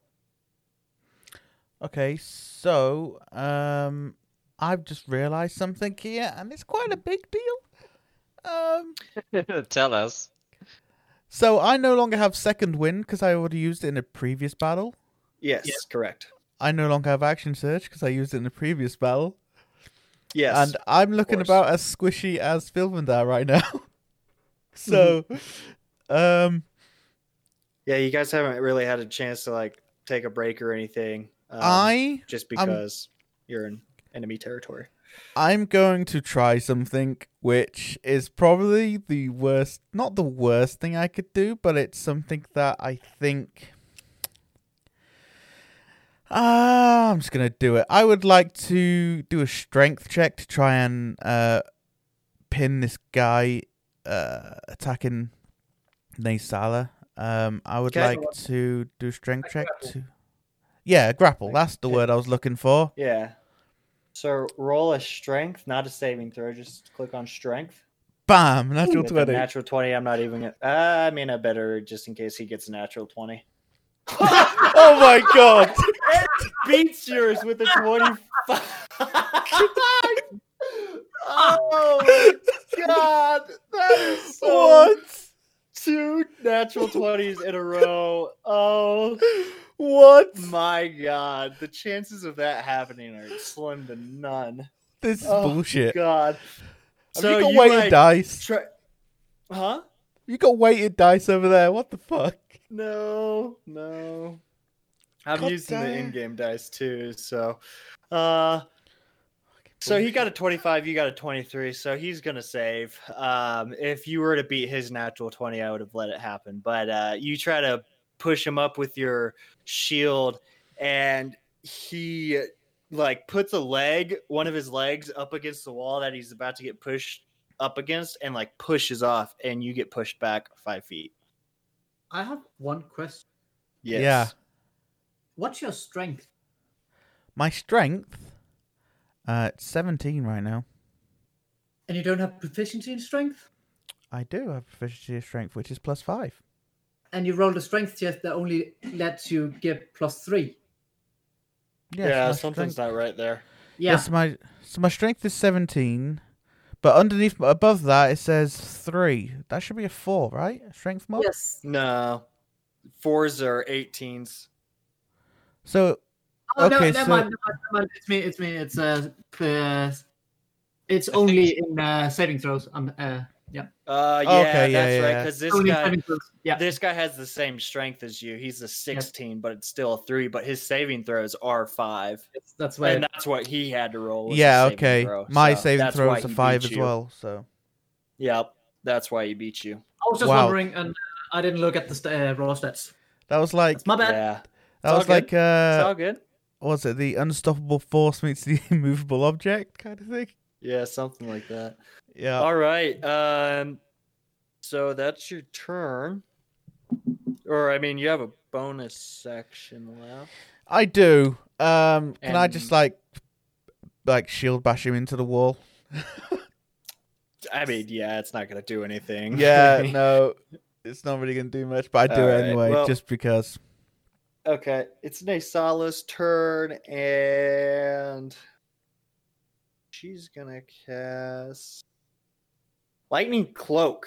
Okay, so um, I've just realised something here, and it's quite a big deal. Um, Tell us. so I no longer have second wind because I already used it in a previous battle. Yes, Yeah. correct. I no longer have action search because I used it in a previous battle. Yes, And I'm looking course. about as squishy as Filvandar right now. so, um, yeah. You guys haven't really had a chance to like take a break or anything. Um, I just I'm- because you're in enemy territory. I'm going to try something which is probably the worst, not the worst thing I could do, but it's something that I think. Ah, I'm just gonna do it. I would like to do a strength check to try and uh, pin this guy uh, attacking Naysala. Um, I would Okay. like to do a strength check to. Yeah, grapple. That's the Okay. word I was looking for. Yeah. So roll a strength, not a saving throw. Just click on strength. Bam! Natural With a twenty. natural twenty. I'm not even. Gonna, uh, I mean, I better just in case he gets a natural twenty. Oh my god! Beats yours with a twenty-five. Oh my god, that is so What? two natural twenties in a row. Oh What? my god, the chances of that happening are slim to none. This is Oh bullshit. god. Have So you got you, weighted like, dice? Try... Huh? You got weighted dice over there. What the fuck? No, no. I'm God using the damn. in-game dice too, so uh so he got a twenty-five, you got a twenty-three, so he's gonna save. Um if you were to beat his natural twenty, I would have let it happen. But uh you try to push him up with your shield and he like puts a leg, one of his legs up against the wall that he's about to get pushed up against and like pushes off and you get pushed back five feet. I have one question. Yes. Yeah. What's your strength? My strength, uh, it's seventeen right now. And you don't have proficiency in strength? I do have proficiency of strength, which is plus five. And you rolled a strength test that only lets you get plus three. Yes, yeah, my something's strength- not right there. Yeah. Yes, my so my strength is seventeen, but underneath above that it says three. That should be a four, right? Strength mod. Yes. No. Fours are eighteens. So Oh, no, Okay, never so- mind, never mind, never mind. It's me. It's me. It's uh, uh it's only in uh, saving throws. Um, uh, yeah. Uh, yeah, Okay, yeah, that's yeah, right. yeah. Because this only guy, saving throws. Yeah. this guy has the same strength as you. He's a sixteen, but it's still a three. But his saving throws are five, It's, that's why. and that's what he had to roll. was a yeah, saving okay. throw, My so saving that's why throws are he five beat as you. well. So Yep, that's why he beat you. I was just Wow. wondering, and uh, I didn't look at the st- uh, raw stats. that was like That's my bad. Yeah, that all was good. like it's uh, all good. what was it the unstoppable force meets the immovable object kind of thing? Yeah, something like that. Yeah. All right. Um, so that's your turn. Or I mean, you have a bonus section left. I do. Um, can I just And- like, like shield bash him into the wall? I mean, yeah, it's not gonna do anything. Yeah, no, it's not really gonna do much, but I do All it right, anyway, well- just because. Okay, it's Naysala's turn, and she's gonna cast Lightning Cloak.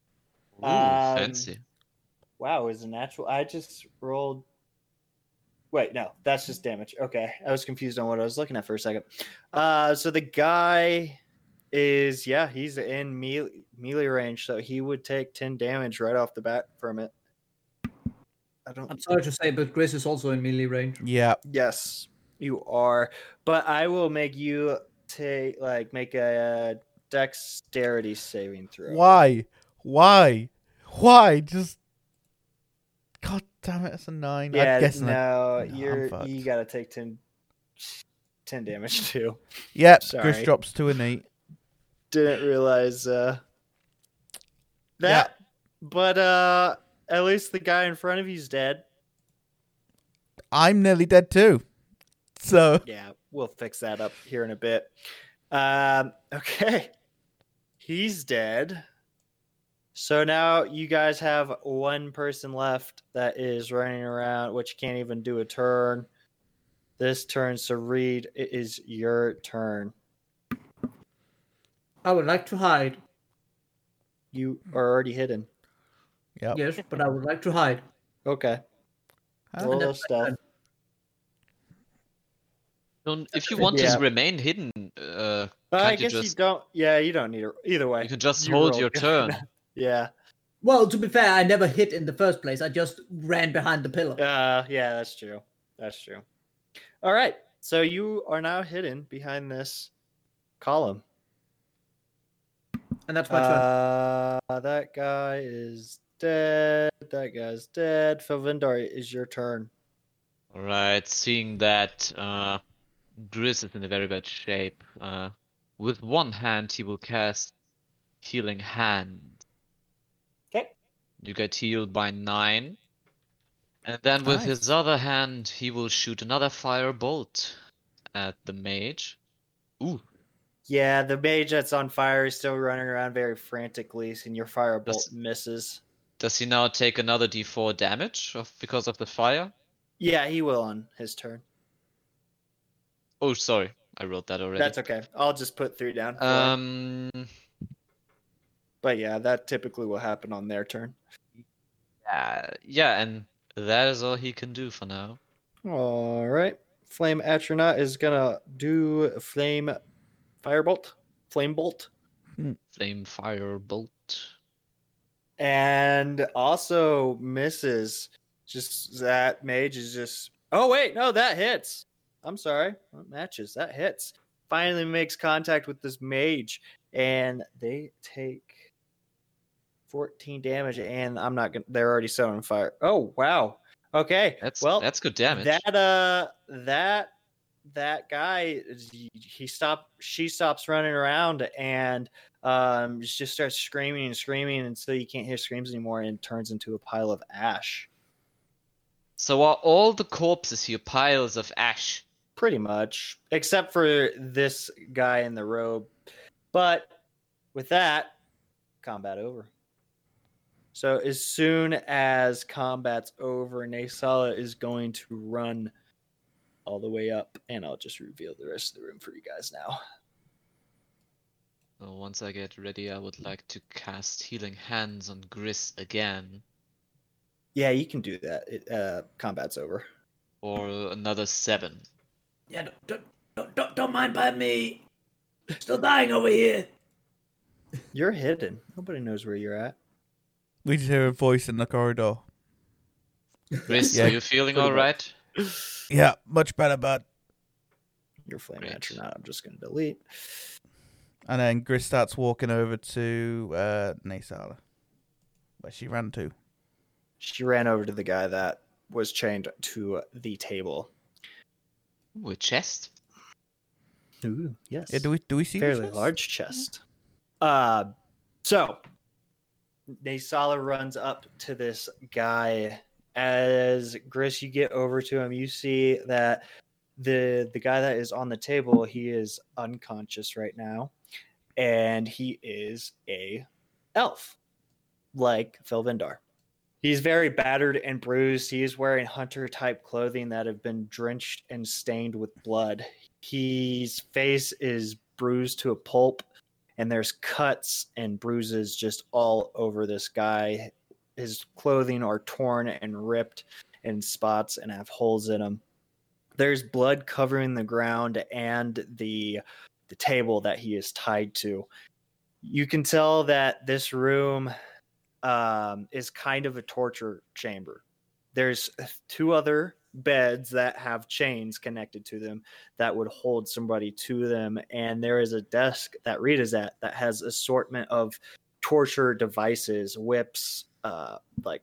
Ooh, Um, fancy. Wow, is a natural. I just rolled. Wait, no, that's just damage. Okay, I was confused on what I was looking at for a second. Uh, so the guy is yeah, he's in melee, melee range, so he would take ten damage right off the bat from it. I don't. I'm sorry to say, but Gris is also in melee range. Yeah. Yes, you are, but I will make you take like make a dexterity saving throw. Why? Why? Why? Just. God damn it! It's a nine. Yeah, I'm guessing. no, no, I'm you're fucked. you gotta take ten, ten damage too. Yep. Sorry. Gris drops to an eight. Didn't realize uh, that, but uh, at least the guy in front of you's dead. I'm nearly dead too. So. Yeah, we'll fix that up here in a bit. Um, okay, he's dead. So now you guys have one person left that is running around, which can't even do a turn. This turn, so Reed, it is your turn. I would like to hide. You are already hidden. Yep. Yes, but I would like to hide. Okay. Huh? Roll a that's my stealth. turn. Don't, if you want Yeah. to remain hidden, uh, Uh, can't I you guess you just don't. Yeah, you don't need it either way. you can just You hold roll your good. turn. Yeah. Well, to be fair, I never hit in the first place. I just ran behind the pillar. Uh, yeah, that's true. That's true. All right. So you are now hidden behind this column. And that's my turn. Uh, that guy is dead. That guy's dead. Felvindar, it is your turn. All right, seeing that uh, Gris is in a very bad shape, uh, with one hand he will cast Healing Hand. Okay. You get healed by nine. And then with Nice. his other hand, he will shoot another fire bolt at the mage. Ooh, Yeah, the mage that's on fire is still running around very frantically, and your firebolt Does- misses. does he now take another d four damage of, because of the fire? Yeah, he will on his turn. Oh, sorry, I wrote that already. That's okay. I'll just put three down. for it. Um, But yeah, that typically will happen on their turn. yeah, yeah, and that is all he can do for now. All right. Flame Atronach is gonna do a flame firebolt, flame bolt, Flame fire bolt. and also misses. Just that mage is just. Oh wait, no, that hits. I'm sorry, that matches. That hits. Finally makes contact with this mage, and they take fourteen damage. And I'm not gonna. They're already set on fire. Oh wow. Okay. That's well, that's good damage. That uh, that that guy, he, he stopped. She stops running around and um, just starts screaming and screaming until you can't hear screams anymore, and turns into a pile of ash. So are all the corpses here piles of ash? Pretty much, except for this guy in the robe. But with that, combat over. So as soon as combat's over, Naysala is going to run all the way up, and I'll just reveal the rest of the room for you guys now. So once I get ready, I would like to cast Healing Hands on Gris again, Yeah, you can do that. It, uh, combat's over. or another seven. Yeah, don't, don't, don't, don't, don't mind by me. Still dying over here. You're hidden. Nobody knows where you're at. We just hear a voice in the corridor. Gris, Yeah, are you feeling pretty all right? Yeah, much better, bud. Your flame Great. atronach. I'm just going to delete. And then Gris starts walking over to uh, Naysala, where she ran to. She ran over to the guy that was chained to the table. Ooh, a chest? Ooh, yes. Yeah, do we do we see the Fairly chest? large chest. Uh, so Naysala runs up to this guy. As Gris, you get over to him, you see that the the guy that is on the table, he is unconscious right now, and he is a elf, like Felvindar. He's very battered and bruised. He is wearing hunter type clothing that have been drenched and stained with blood. His face is bruised to a pulp, and there's cuts and bruises just all over this guy. His clothing are torn and ripped, in spots and have holes in them. There's blood covering the ground and the the table that he is tied to. You can tell that this room um, is kind of a torture chamber. There's two other beds that have chains connected to them that would hold somebody to them, and there is a desk that Reed is at that has assortment of torture devices, whips, uh, like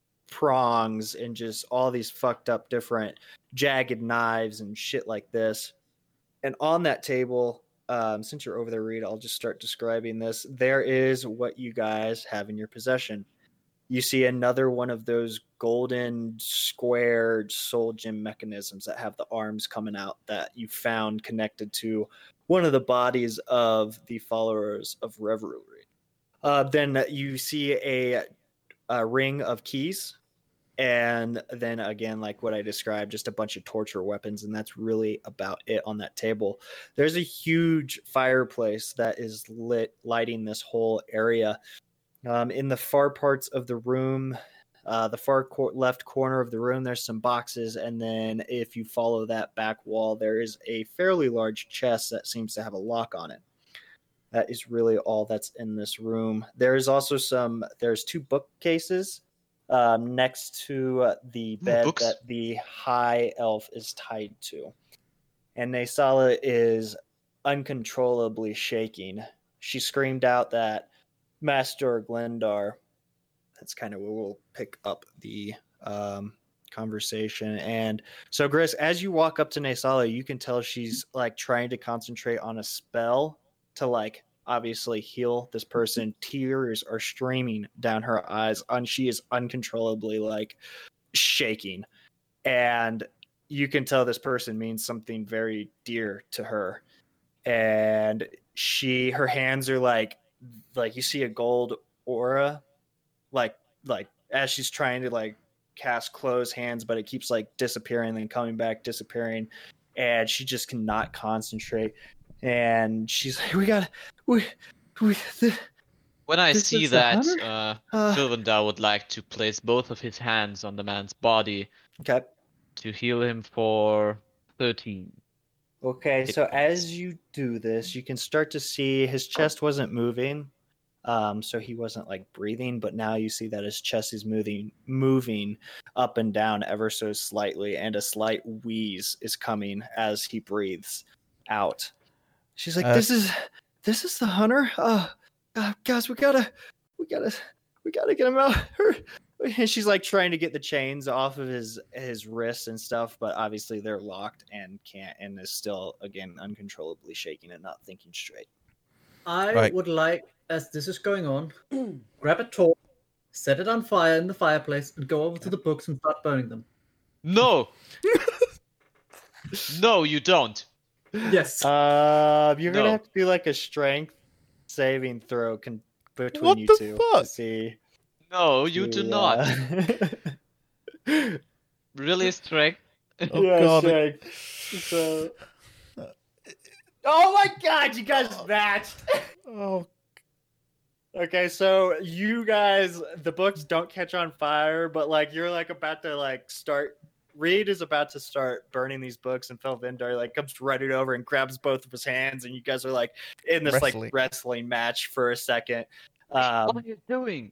prongs, and just all these fucked up different jagged knives and shit like this. And on that table, um, since you're over there, Reed, I'll just start describing this. There is what you guys have in your possession. You see another one of those golden squared soul gem mechanisms that have the arms coming out that you found connected to one of the bodies of the followers of Revelry. Uh, then you see a, a ring of keys, and then again, like what I described, just a bunch of torture weapons, and that's really about it on that table. There's a huge fireplace that is lit, lighting this whole area. Um, in the far parts of the room, uh, the far cor- left corner of the room, there's some boxes. And then if you follow that back wall, there is a fairly large chest that seems to have a lock on it. That is really all that's in this room. There is also some, there's two bookcases um, next to uh, the bed Ooh, books. that the high elf is tied to. And Naysala is uncontrollably shaking. She screamed out that Master Glendar, that's kind of where we'll pick up the um, conversation. And so, Gris, as you walk up to Naysala, you can tell she's like trying to concentrate on a spell to like obviously heal this person. Tears are streaming down her eyes, and she is uncontrollably like shaking. And you can tell this person means something very dear to her. And she, her hands are like, like you see a gold aura, like like as she's trying to like cast close hands, but it keeps like disappearing and then coming back, disappearing, and she just cannot concentrate. And she's like, "We got, we, we." The, When I this see is the that, hunter? uh, uh, Sylvandar would like to place both of his hands on the man's body okay. to heal him for thirteen. Okay, Hit so points. as you do this, you can start to see his chest wasn't moving, um, so he wasn't like breathing. But now you see that his chest is moving, moving up and down ever so slightly, and a slight wheeze is coming as he breathes out. She's like, Uh, "This is, this is the hunter. Oh, uh, guys, we gotta, we gotta, we gotta get him out." And she's like trying to get the chains off of his his wrists and stuff, but obviously they're locked and can't, and is still again uncontrollably shaking and not thinking straight. I Right. would like, as this is going on, grab a torch, set it on fire in the fireplace, and go over to the books and start burning them. No! No, you don't. Yes. Uh, you're No. gonna have to do like a strength saving throw con- between What you the two fuck? to see. No, you do see, not. uh, Really, strength? Oh yeah, god. strength. So. Oh my god, you guys matched. Oh, Okay, so you guys, the books don't catch on fire, but like you're like about to like start. Reed is about to start burning these books, and Felvindar like comes running over and grabs both of his hands, and you guys are like in this Wrestling. like wrestling match for a second. what Um, are you doing?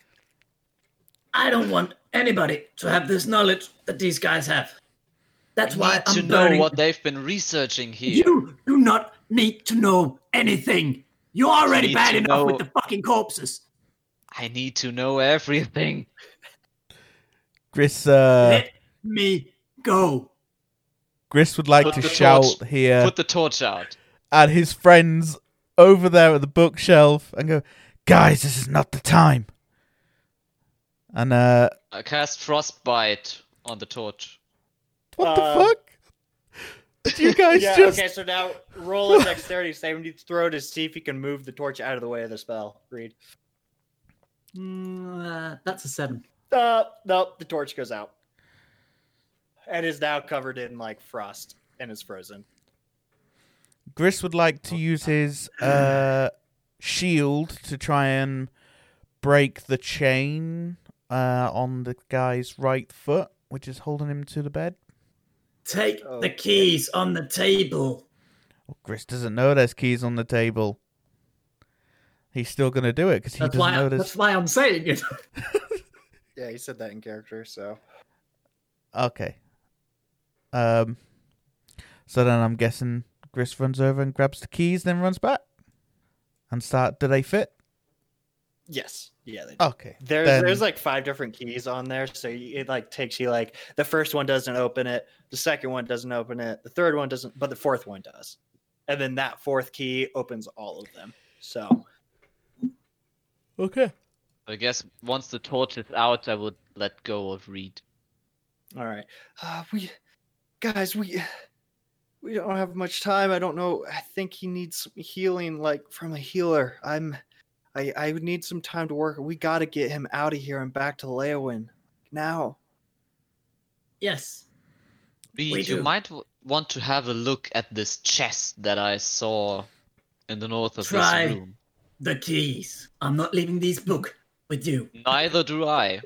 I don't want anybody to have this knowledge that these guys have. That's I why need I'm to know burning. what they've been researching here. You do not need to know anything. You're already Need bad to enough know- with the fucking corpses. I need to know everything. Gris, uh, Let me go. Gris would like Put to the shout torch- here Put the torch out. at his friends over there at the bookshelf and go, "Guys, this is not the time." And uh, I cast frostbite on the torch. what Uh, the fuck? Did you guys yeah, just? okay, so now roll a dexterity save and you throw to see if you can move the torch out of the way of the spell. Reed. Mm, uh, that's a seven. Uh, nope, the torch goes out. And is now covered in like frost and is frozen. Gris would like to use his uh, shield to try and break the chain uh, on the guy's right foot which is holding him to the bed. Take Oh, the keys on the table. Well, Gris doesn't know there's keys on the table. He's still going to do it because he That's doesn't why. know there's... That's why I'm saying it. Yeah, he said that in character, so. Okay. Um. So then I'm guessing Gris runs over and grabs the keys, then runs back and start. Do they fit? Yes. Yeah, they do. Okay. There's then- there's like five different keys on there, so you- it like takes you like the first one doesn't open it, the second one doesn't open it, the third one doesn't, but the fourth one does, and then that fourth key opens all of them. So Okay. I guess once the torch is out, I would let go of Reed. all right, uh, we guys we we don't have much time. I don't know. I think he needs some healing, like from a healer. I'm I I would need some time to work. We got to get him out of here and back to Leowin now. Yes. Reed, We you do. might w- want to have a look at this chest that I saw in the north of Try. this room. The keys. I'm not leaving these book with you. Neither do I.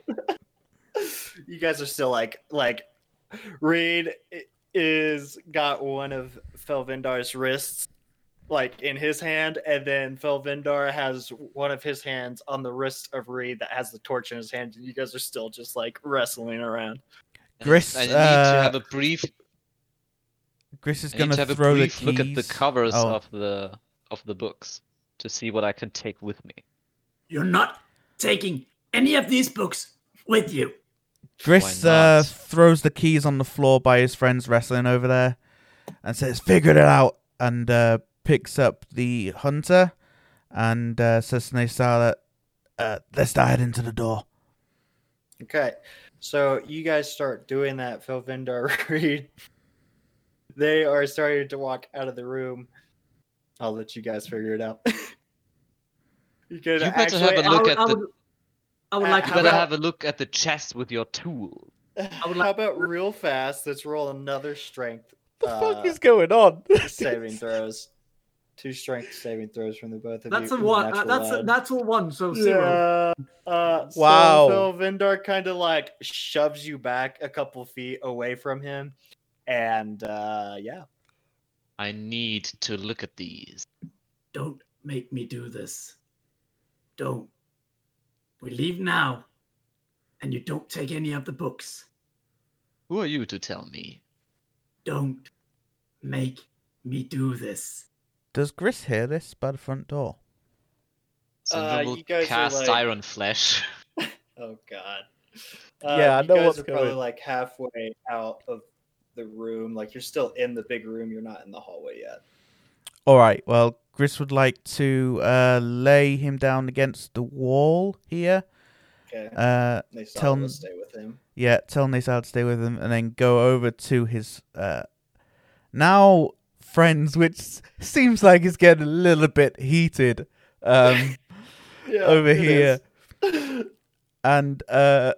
You guys are still like like Reed i- is got one of Felvindar's wrists like in his hand, and then Felvindar has one of his hands on the wrist of Reed that has the torch in his hand, and you guys are still just like wrestling around. And Gris, I need to uh, have a brief. Gris is I going need to to have a throw the brief keys. look at the covers Oh, of the of the books to see what I can take with me. You're not taking any of these books with you. Gris Why uh, not? throws the keys on the floor by his friends wrestling over there and says, "Figured it out," and uh, picks up the hunter and uh, says to Naysala, uh, let's start heading to the door. Okay, so you guys start doing that, Felvindar, Reed. They are starting to walk out of the room. I'll let you guys figure it out. you could You better actually, have a I look would, at I the. would, I would Uh, like You to how better about- have a look at the chest with your tool. would How like- about real fast? Let's roll another strength The uh, fuck is going on? saving throws. Two strength saving throws from the both of That's you. a Ooh, one. Uh, natural that's a one. natural one. So zero. Yeah. Uh, Wow. So Phil Vindar kind of like shoves you back a couple feet away from him, and uh, yeah. I need to look at these. Don't make me do this. Don't. We leave now, and you don't take any of the books. Who are you to tell me? Don't make me do this. Does Gris hear this by the front door? Sindra Uh, will you guys are cast like- Iron Flesh. Oh God. Uh, Yeah, I you know guys what's are probably going. like halfway out of the room. Like you're still in the big room. You're not in the hallway yet. All right. Well, Gris would like to uh, lay him down against the wall here. Okay. Uh, They saw tell will him- stay with him. yeah, tell Naysal to stay with him, and then go over to his uh, now friends, which s- seems like it's getting a little bit heated um, Yeah, over it here. is. And uh,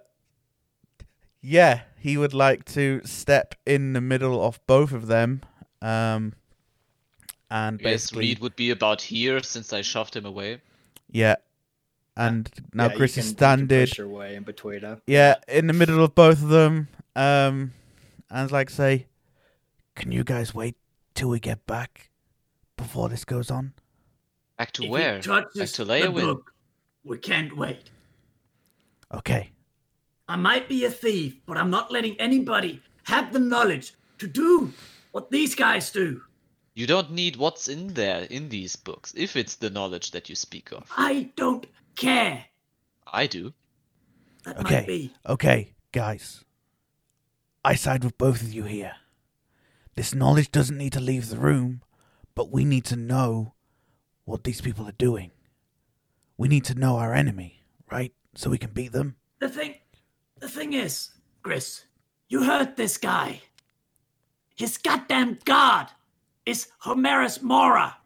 yeah, he would like to step in the middle of both of them, um, and I guess basically, Reed would be about here since I shoved him away. yeah. And now Yeah, you Gris can- is you can standing. push your way in between them. Yeah, in the middle of both of them. Um, and it's like, say, can you guys wait till we get back before this goes on? Back to If where? he touches Back to the Leowin. book, we can't wait. Okay. I might be a thief, but I'm not letting anybody have the knowledge to do what these guys do. You don't need what's in there in these books, if it's the knowledge that you speak of. I don't care. I do. That Okay. might be. Okay, guys. I side with both of you here. This knowledge doesn't need to leave the room, but we need to know what these people are doing. We need to know our enemy, right? So we can beat them. The thing, the thing is, Gris, you heard this guy. His goddamn god is Homerus Mora.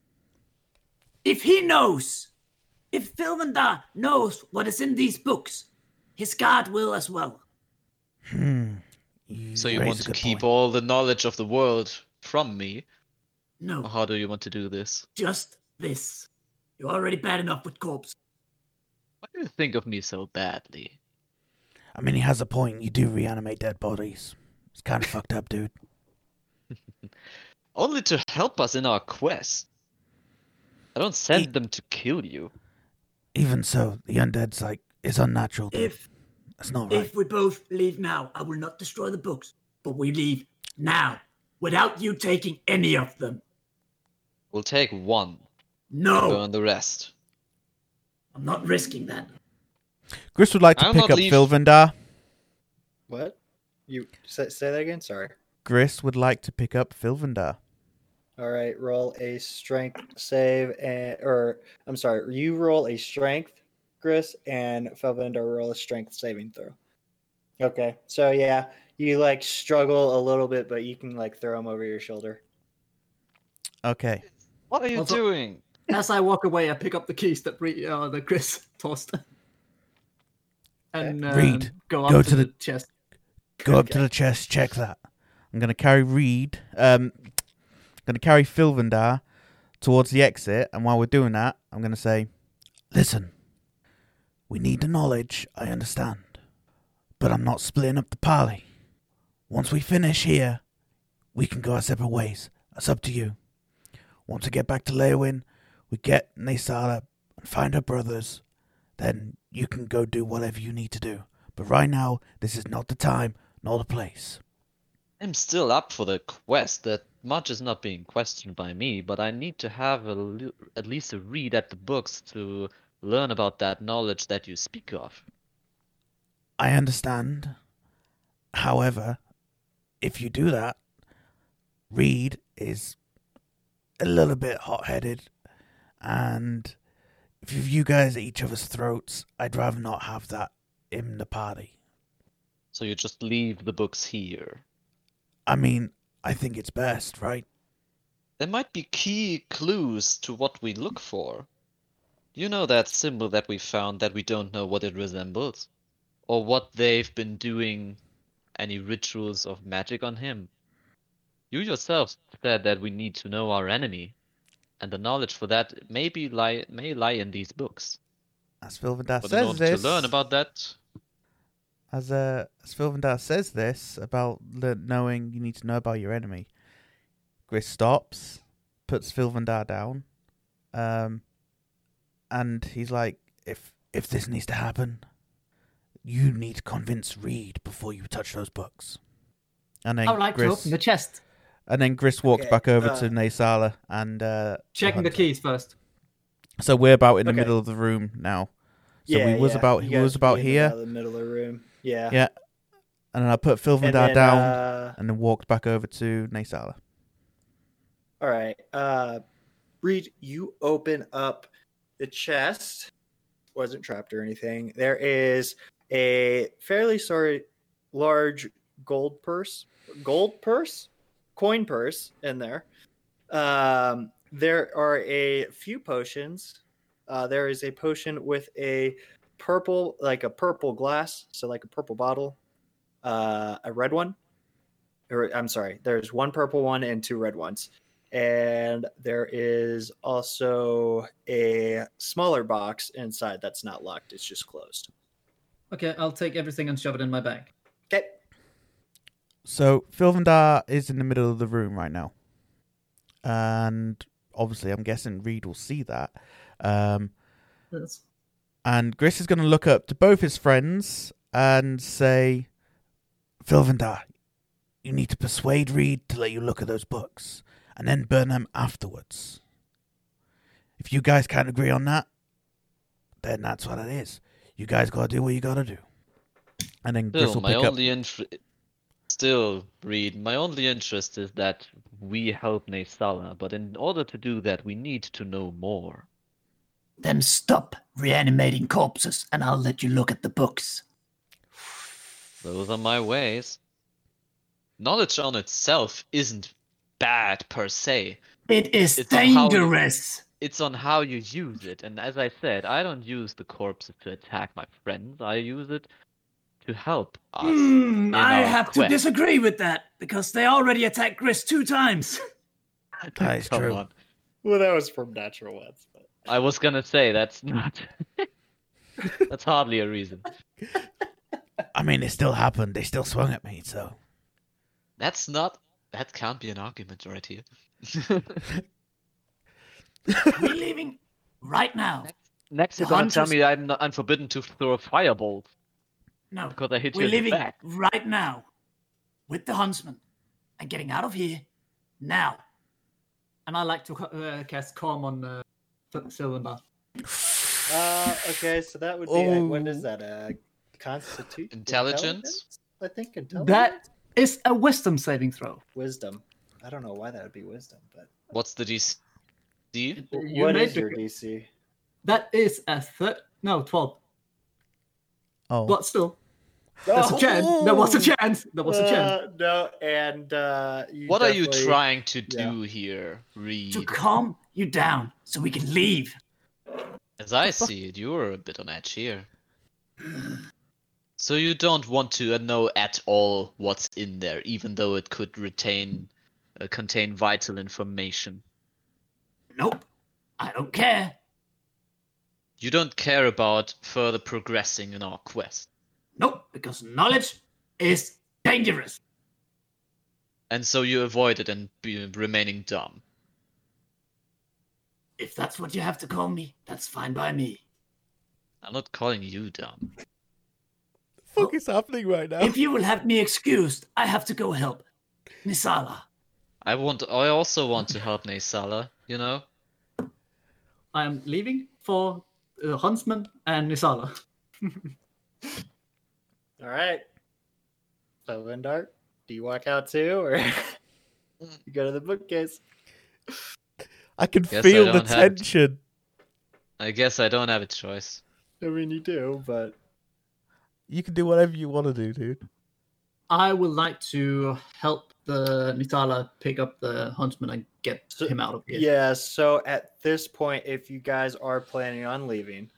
If he knows, if Filvandar knows what is in these books, his god will as well. Hmm. So you raise want a to good keep point. all the knowledge of the world from me? No, Or how do you want to do this? just this. You're already bad enough with corpse. Why do you think of me so badly? I mean, he has a point. You do reanimate dead bodies. It's kind of fucked up, dude. Only to help us in our quest. I don't send E- them to kill you. Even so, the undead's like, is unnatural, dude. If That's not right. if we both leave now, I will not destroy the books. But we leave now, without you taking any of them. We'll take one, No, burn the rest. I'm not risking that. Gris would like to I'll pick not up leave- Filvendar. What? You say, say that again? Sorry. Gris would like to pick up Filvendar. All right, roll a strength save, and or I'm sorry, you roll a strength, Chris, and Felvendar roll a strength saving throw. Okay, so yeah, you like struggle a little bit, but you can like throw him over your shoulder. Okay. What are you Also- doing? As I walk away, I pick up the keys that Re- uh, that Chris tossed, and uh, Reed, go up go to, to the, the- chest. Go up to Okay. the chest, check that. I'm going to carry Reed. Um, I'm going to carry Filvendar towards the exit, and while we're doing that, I'm going to say, listen, we need the knowledge, I understand, but I'm not splitting up the parley. Once we finish here, we can go our separate ways. That's up to you. Once we get back to Leowin, we get Naysala and find her brothers, then you can go do whatever you need to do. But right now, this is not the time, nor the place. I'm still up for the quest. That much is not being questioned by me, but I need to have a, li- at least a read at the books to learn about that knowledge that you speak of. I understand. However, if you do that, Reed is a little bit hot-headed, and if you guys at each other's throats, I'd rather not have that in the party. So you just leave the books here. I mean, I think it's best, right? There might be key clues to what we look for. You know that symbol that we found that we don't know what it resembles? Or what they've been doing, any rituals of magic on him? You yourself said that we need to know our enemy, and the knowledge for that may, be lie, may lie in these books. As Filvendar But in says order this, to learn about that, as uh, as Filvendar says this about the knowing you need to know about your enemy, Gris stops, puts Filvendar down, um, and he's like, "If if this needs to happen, you need to convince Reed before you touch those books." And then I would like Gris, to open the chest, and then Gris walks Okay, back over uh, to Naysala and uh, checking the hunter. keys first. So we're about in the Okay. middle of the room now. So yeah, we was yeah, about you he guys was about be in here, the middle of the room. Yeah. Yeah. and then I put Filvendar And then, down, uh, and then walked back over to Naysala. all right. Uh, Reed, you open up the chest. Wasn't trapped or anything. There is a fairly sorry large gold purse, gold purse, coin purse in there. Um, there are a few potions. Uh, there is a potion with a purple, like a purple glass, so like a purple bottle, uh, a red one. Or I'm sorry, there's one purple one and two red ones. And there is also a smaller box inside that's not locked, it's just closed. Okay, I'll take everything and shove it in my bag. Okay. So Filvendar is in the middle of the room right now, and obviously, I'm guessing Reed will see that. Um, Yes. and Gris is going to look up to both his friends and say, "Filvendar, you need to persuade Reed to let you look at those books, and then burn them afterwards. If you guys can't agree on that, then that's what it is. You guys got to do what you got to do." And then Gris still, will my pick up. only interest, still, Reed, my only interest is that we help Naysala, but in order to do that, we need to know more. Then stop reanimating corpses and I'll let you look at the books. Those are my ways. Knowledge on itself isn't bad per se. It is It's on how you- dangerous. It's on how you use it. And as I said, I don't use the corpses to attack my friends. I use it to help us. Hmm, in I our have to quest. disagree with that because they already attacked Gris two times. That is Come true. on. Well, that was from natural ones. But... I was gonna say that's not. That's hardly a reason. I mean, it still happened. They still swung at me, so. That's not. That can't be an argument right here. We're leaving right now. Next, you're The gonna tell hunters- me I'm not, I'm forbidden to throw a firebolt No, because I hit you we're in the leaving back. right now with the huntsman and getting out of here now. And I like to uh, cast Calm on uh, Sylvander. Uh, okay, so that would be uh, what is Oh. that? Uh, constitution Intelligence? I think intelligence. That is a wisdom saving throw. Wisdom. I don't know why that would be wisdom, but What's the D C? You what made is the- your D C? That is a third. No, twelve. Oh. But still, there's a chance. There was a chance. There was a chance. Uh, no, and uh, you What are you definitely- trying to yeah. do here, Reed? To calm you down so we can leave. As I see it, you're a bit on edge here. So you don't want to know at all what's in there, even though it could retain, uh, contain vital information. Nope, I don't care. You don't care about further progressing in our quest. Nope, because knowledge is dangerous. And so you avoid it and be remaining dumb. If that's what you have to call me, that's fine by me. I'm not calling you dumb. The fuck is happening right now? If you will have me excused, I have to go help Nisala. I want. I also want to help Naysala, you know? I am leaving for uh, Huntsman and Nisala. All right. So, Lindart, do you walk out too, or you go to the bookcase? I can Guess I feel the don't have- tension. I guess I don't have a choice. I mean, you do, but You can do whatever you want to do, dude. I would like to help the Nisala pick up the Huntsman and get So- him out of here. yeah. So at this point, if you guys are planning on leaving,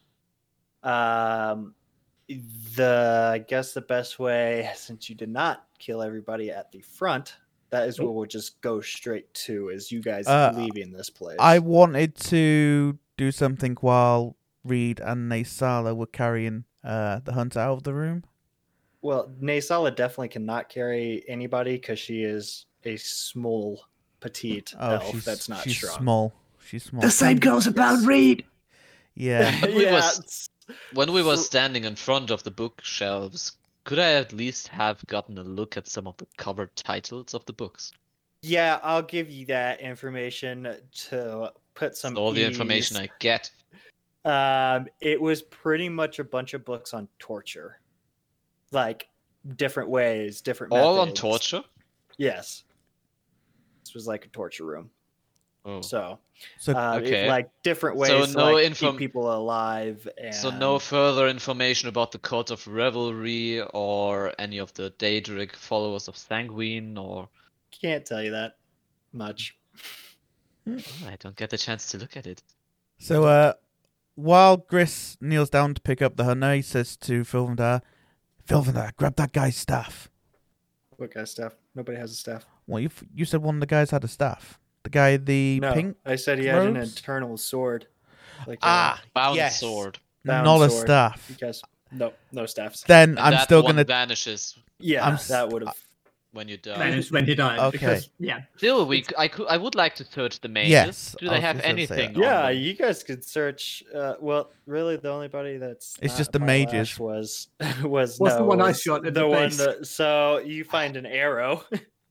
um, the I guess the best way, since you did not kill everybody at the front, that is what we'll just go straight to is you guys Uh, leaving this place. I wanted to do something while Reed and Naysala were carrying uh, the hunt out of the room. Well, Naysala definitely cannot carry anybody because she is a small, petite Oh, elf she's that's not she's strong. small. She's small. The same goes about Yes. Reed. Yeah. When we yeah, was- it's- When we were So- standing in front of the bookshelves, could I at least have gotten a look at some of the cover titles of the books? yeah, I'll give you that information to put some All the information ease. I get. Um, it was pretty much a bunch of books on torture, like different ways, different. All on methods. torture? Yes, this was like a torture room. Oh. So, So uh, it- okay. like different ways So to no like, inform- keep people alive. And So no further information about the cult of revelry or any of the Daedric followers of Sanguine or can't tell you that much. oh, I don't get the chance to look at it. So, uh, while Gris kneels down to pick up the hunter, he says to Filvandar, Filvandar, grab that guy's staff. What kind of stuff? Nobody has a staff. Well, you f- you said one of the guys had a staff. The guy, the No, pink, I said he had an robes? eternal sword. Like uh, ah, Bound yes, sword. bound not a sword. staff. you guys, no, no staffs. Then And I'm that still one gonna. vanishes Yeah, I'm s- that would have. when you die. Vanished when he died. Okay. Because, yeah. Still, we c- I could I would like to search the mages. Yes, Do I they was have just gonna say anything? that. on Yeah, them? you guys could search. Uh, well, really, the only body that's It's not just the my mages. lash was was What's the no, one I was shot in the the one face? that. So you find an arrow,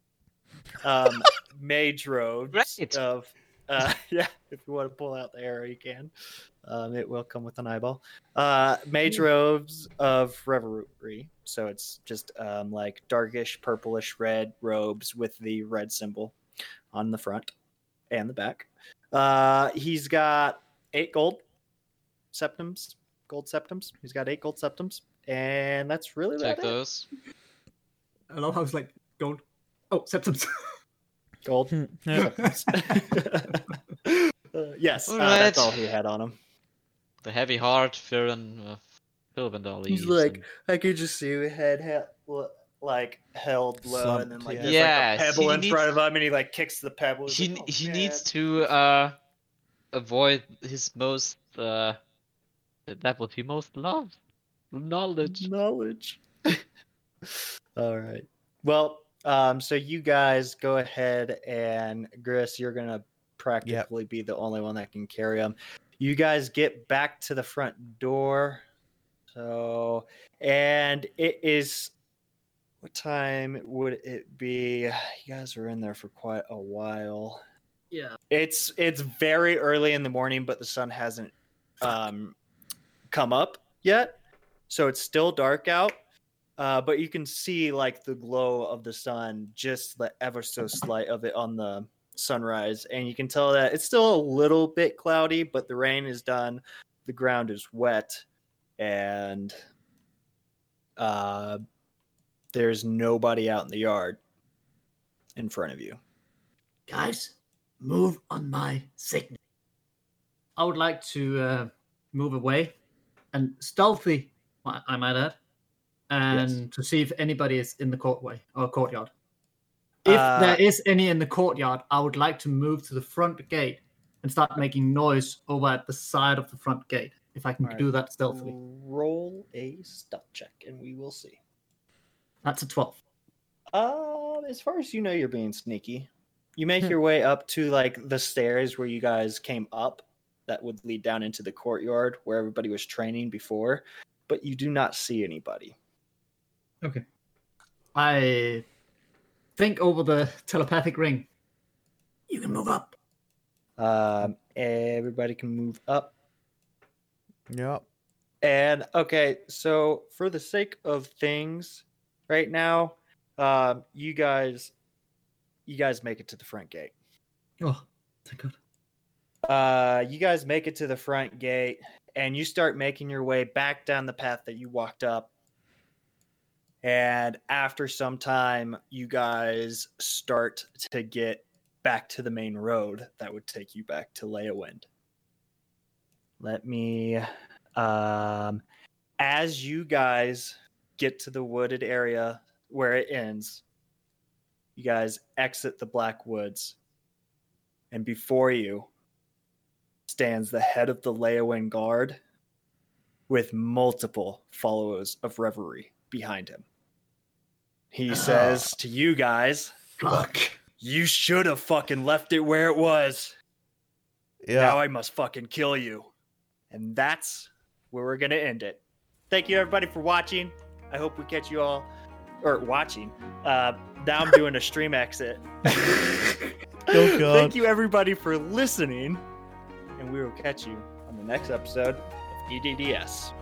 um, mage robes Great. of. Uh, yeah, if you want to pull out the arrow, you can. Um, it will come with an eyeball. Uh, mage robes of revelry. So it's just um, like darkish purplish red robes with the red symbol on the front and the back. Uh, he's got eight gold septums, gold septums. He's got eight gold septums, and that's really Check about it. those. I love how it's like gold. Oh, septums. Gold. Hmm, yeah. uh, yes, uh, Alright. that's all he had on him. The heavy heart, Firan, uh, Filvandal He's leaves like, and- I could just see his head he- like held low, and then Slumped, like yeah. there's Yes, like a pebble he in needs- front of him, and he like kicks the pebble. He's he like, "Oh, he man." needs to uh avoid his most uh that what he most loves knowledge. knowledge. All right. Well, um, so you guys go ahead and Gris, you're gonna practically be the only one that can carry them. You guys get back to the front door. So, and it is. What time would it be? You guys were in there for quite a while. Yeah. It's it's very early in the morning, but the sun hasn't um, come up yet, so it's still dark out. Uh, but you can see like the glow of the sun, just the ever so slight of it on the sunrise, and you can tell that it's still a little bit cloudy, but the rain is done, the ground is wet, and uh, there's nobody out in the yard in front of you. Guys, move on my signal. I would like to uh, move away and stealthy, I I might add, and Yes. to see if anybody is in the courtway or courtyard. If Uh, there is any in the courtyard, I would like to move to the front gate and start making noise over at the side of the front gate. If I can All right. do that stealthily. Roll a stealth check, and we will see. That's a twelve. Um, as far as you know, you're being sneaky. You make your way up to like the stairs where you guys came up, that would lead down into the courtyard where everybody was training before, but you do not see anybody. Okay. I think over the telepathic ring. You can move up. Um, everybody can move up. Yep. And okay, so for the sake of things, right now, um, you guys, you guys make it to the front gate. Oh, thank God. Uh, you guys make it to the front gate, and you start making your way back down the path that you walked up. And after some time, you guys start to get back to the main road that would take you back to Leawind. Let me, um, as you guys get to the wooded area where it ends, you guys exit the Black Woods, and before you stands the head of the Leawind Guard with multiple followers of Reverie behind him. He says to you guys, Fuck. you should have fucking left it where it was. Yeah. Now I must fucking kill you. And that's where we're going to end it. Thank you, everybody, for watching. I hope we catch you all, or watching. Uh, now I'm doing a stream exit. Oh, God. Thank you, everybody, for listening. And we will catch you on the next episode of E D D S.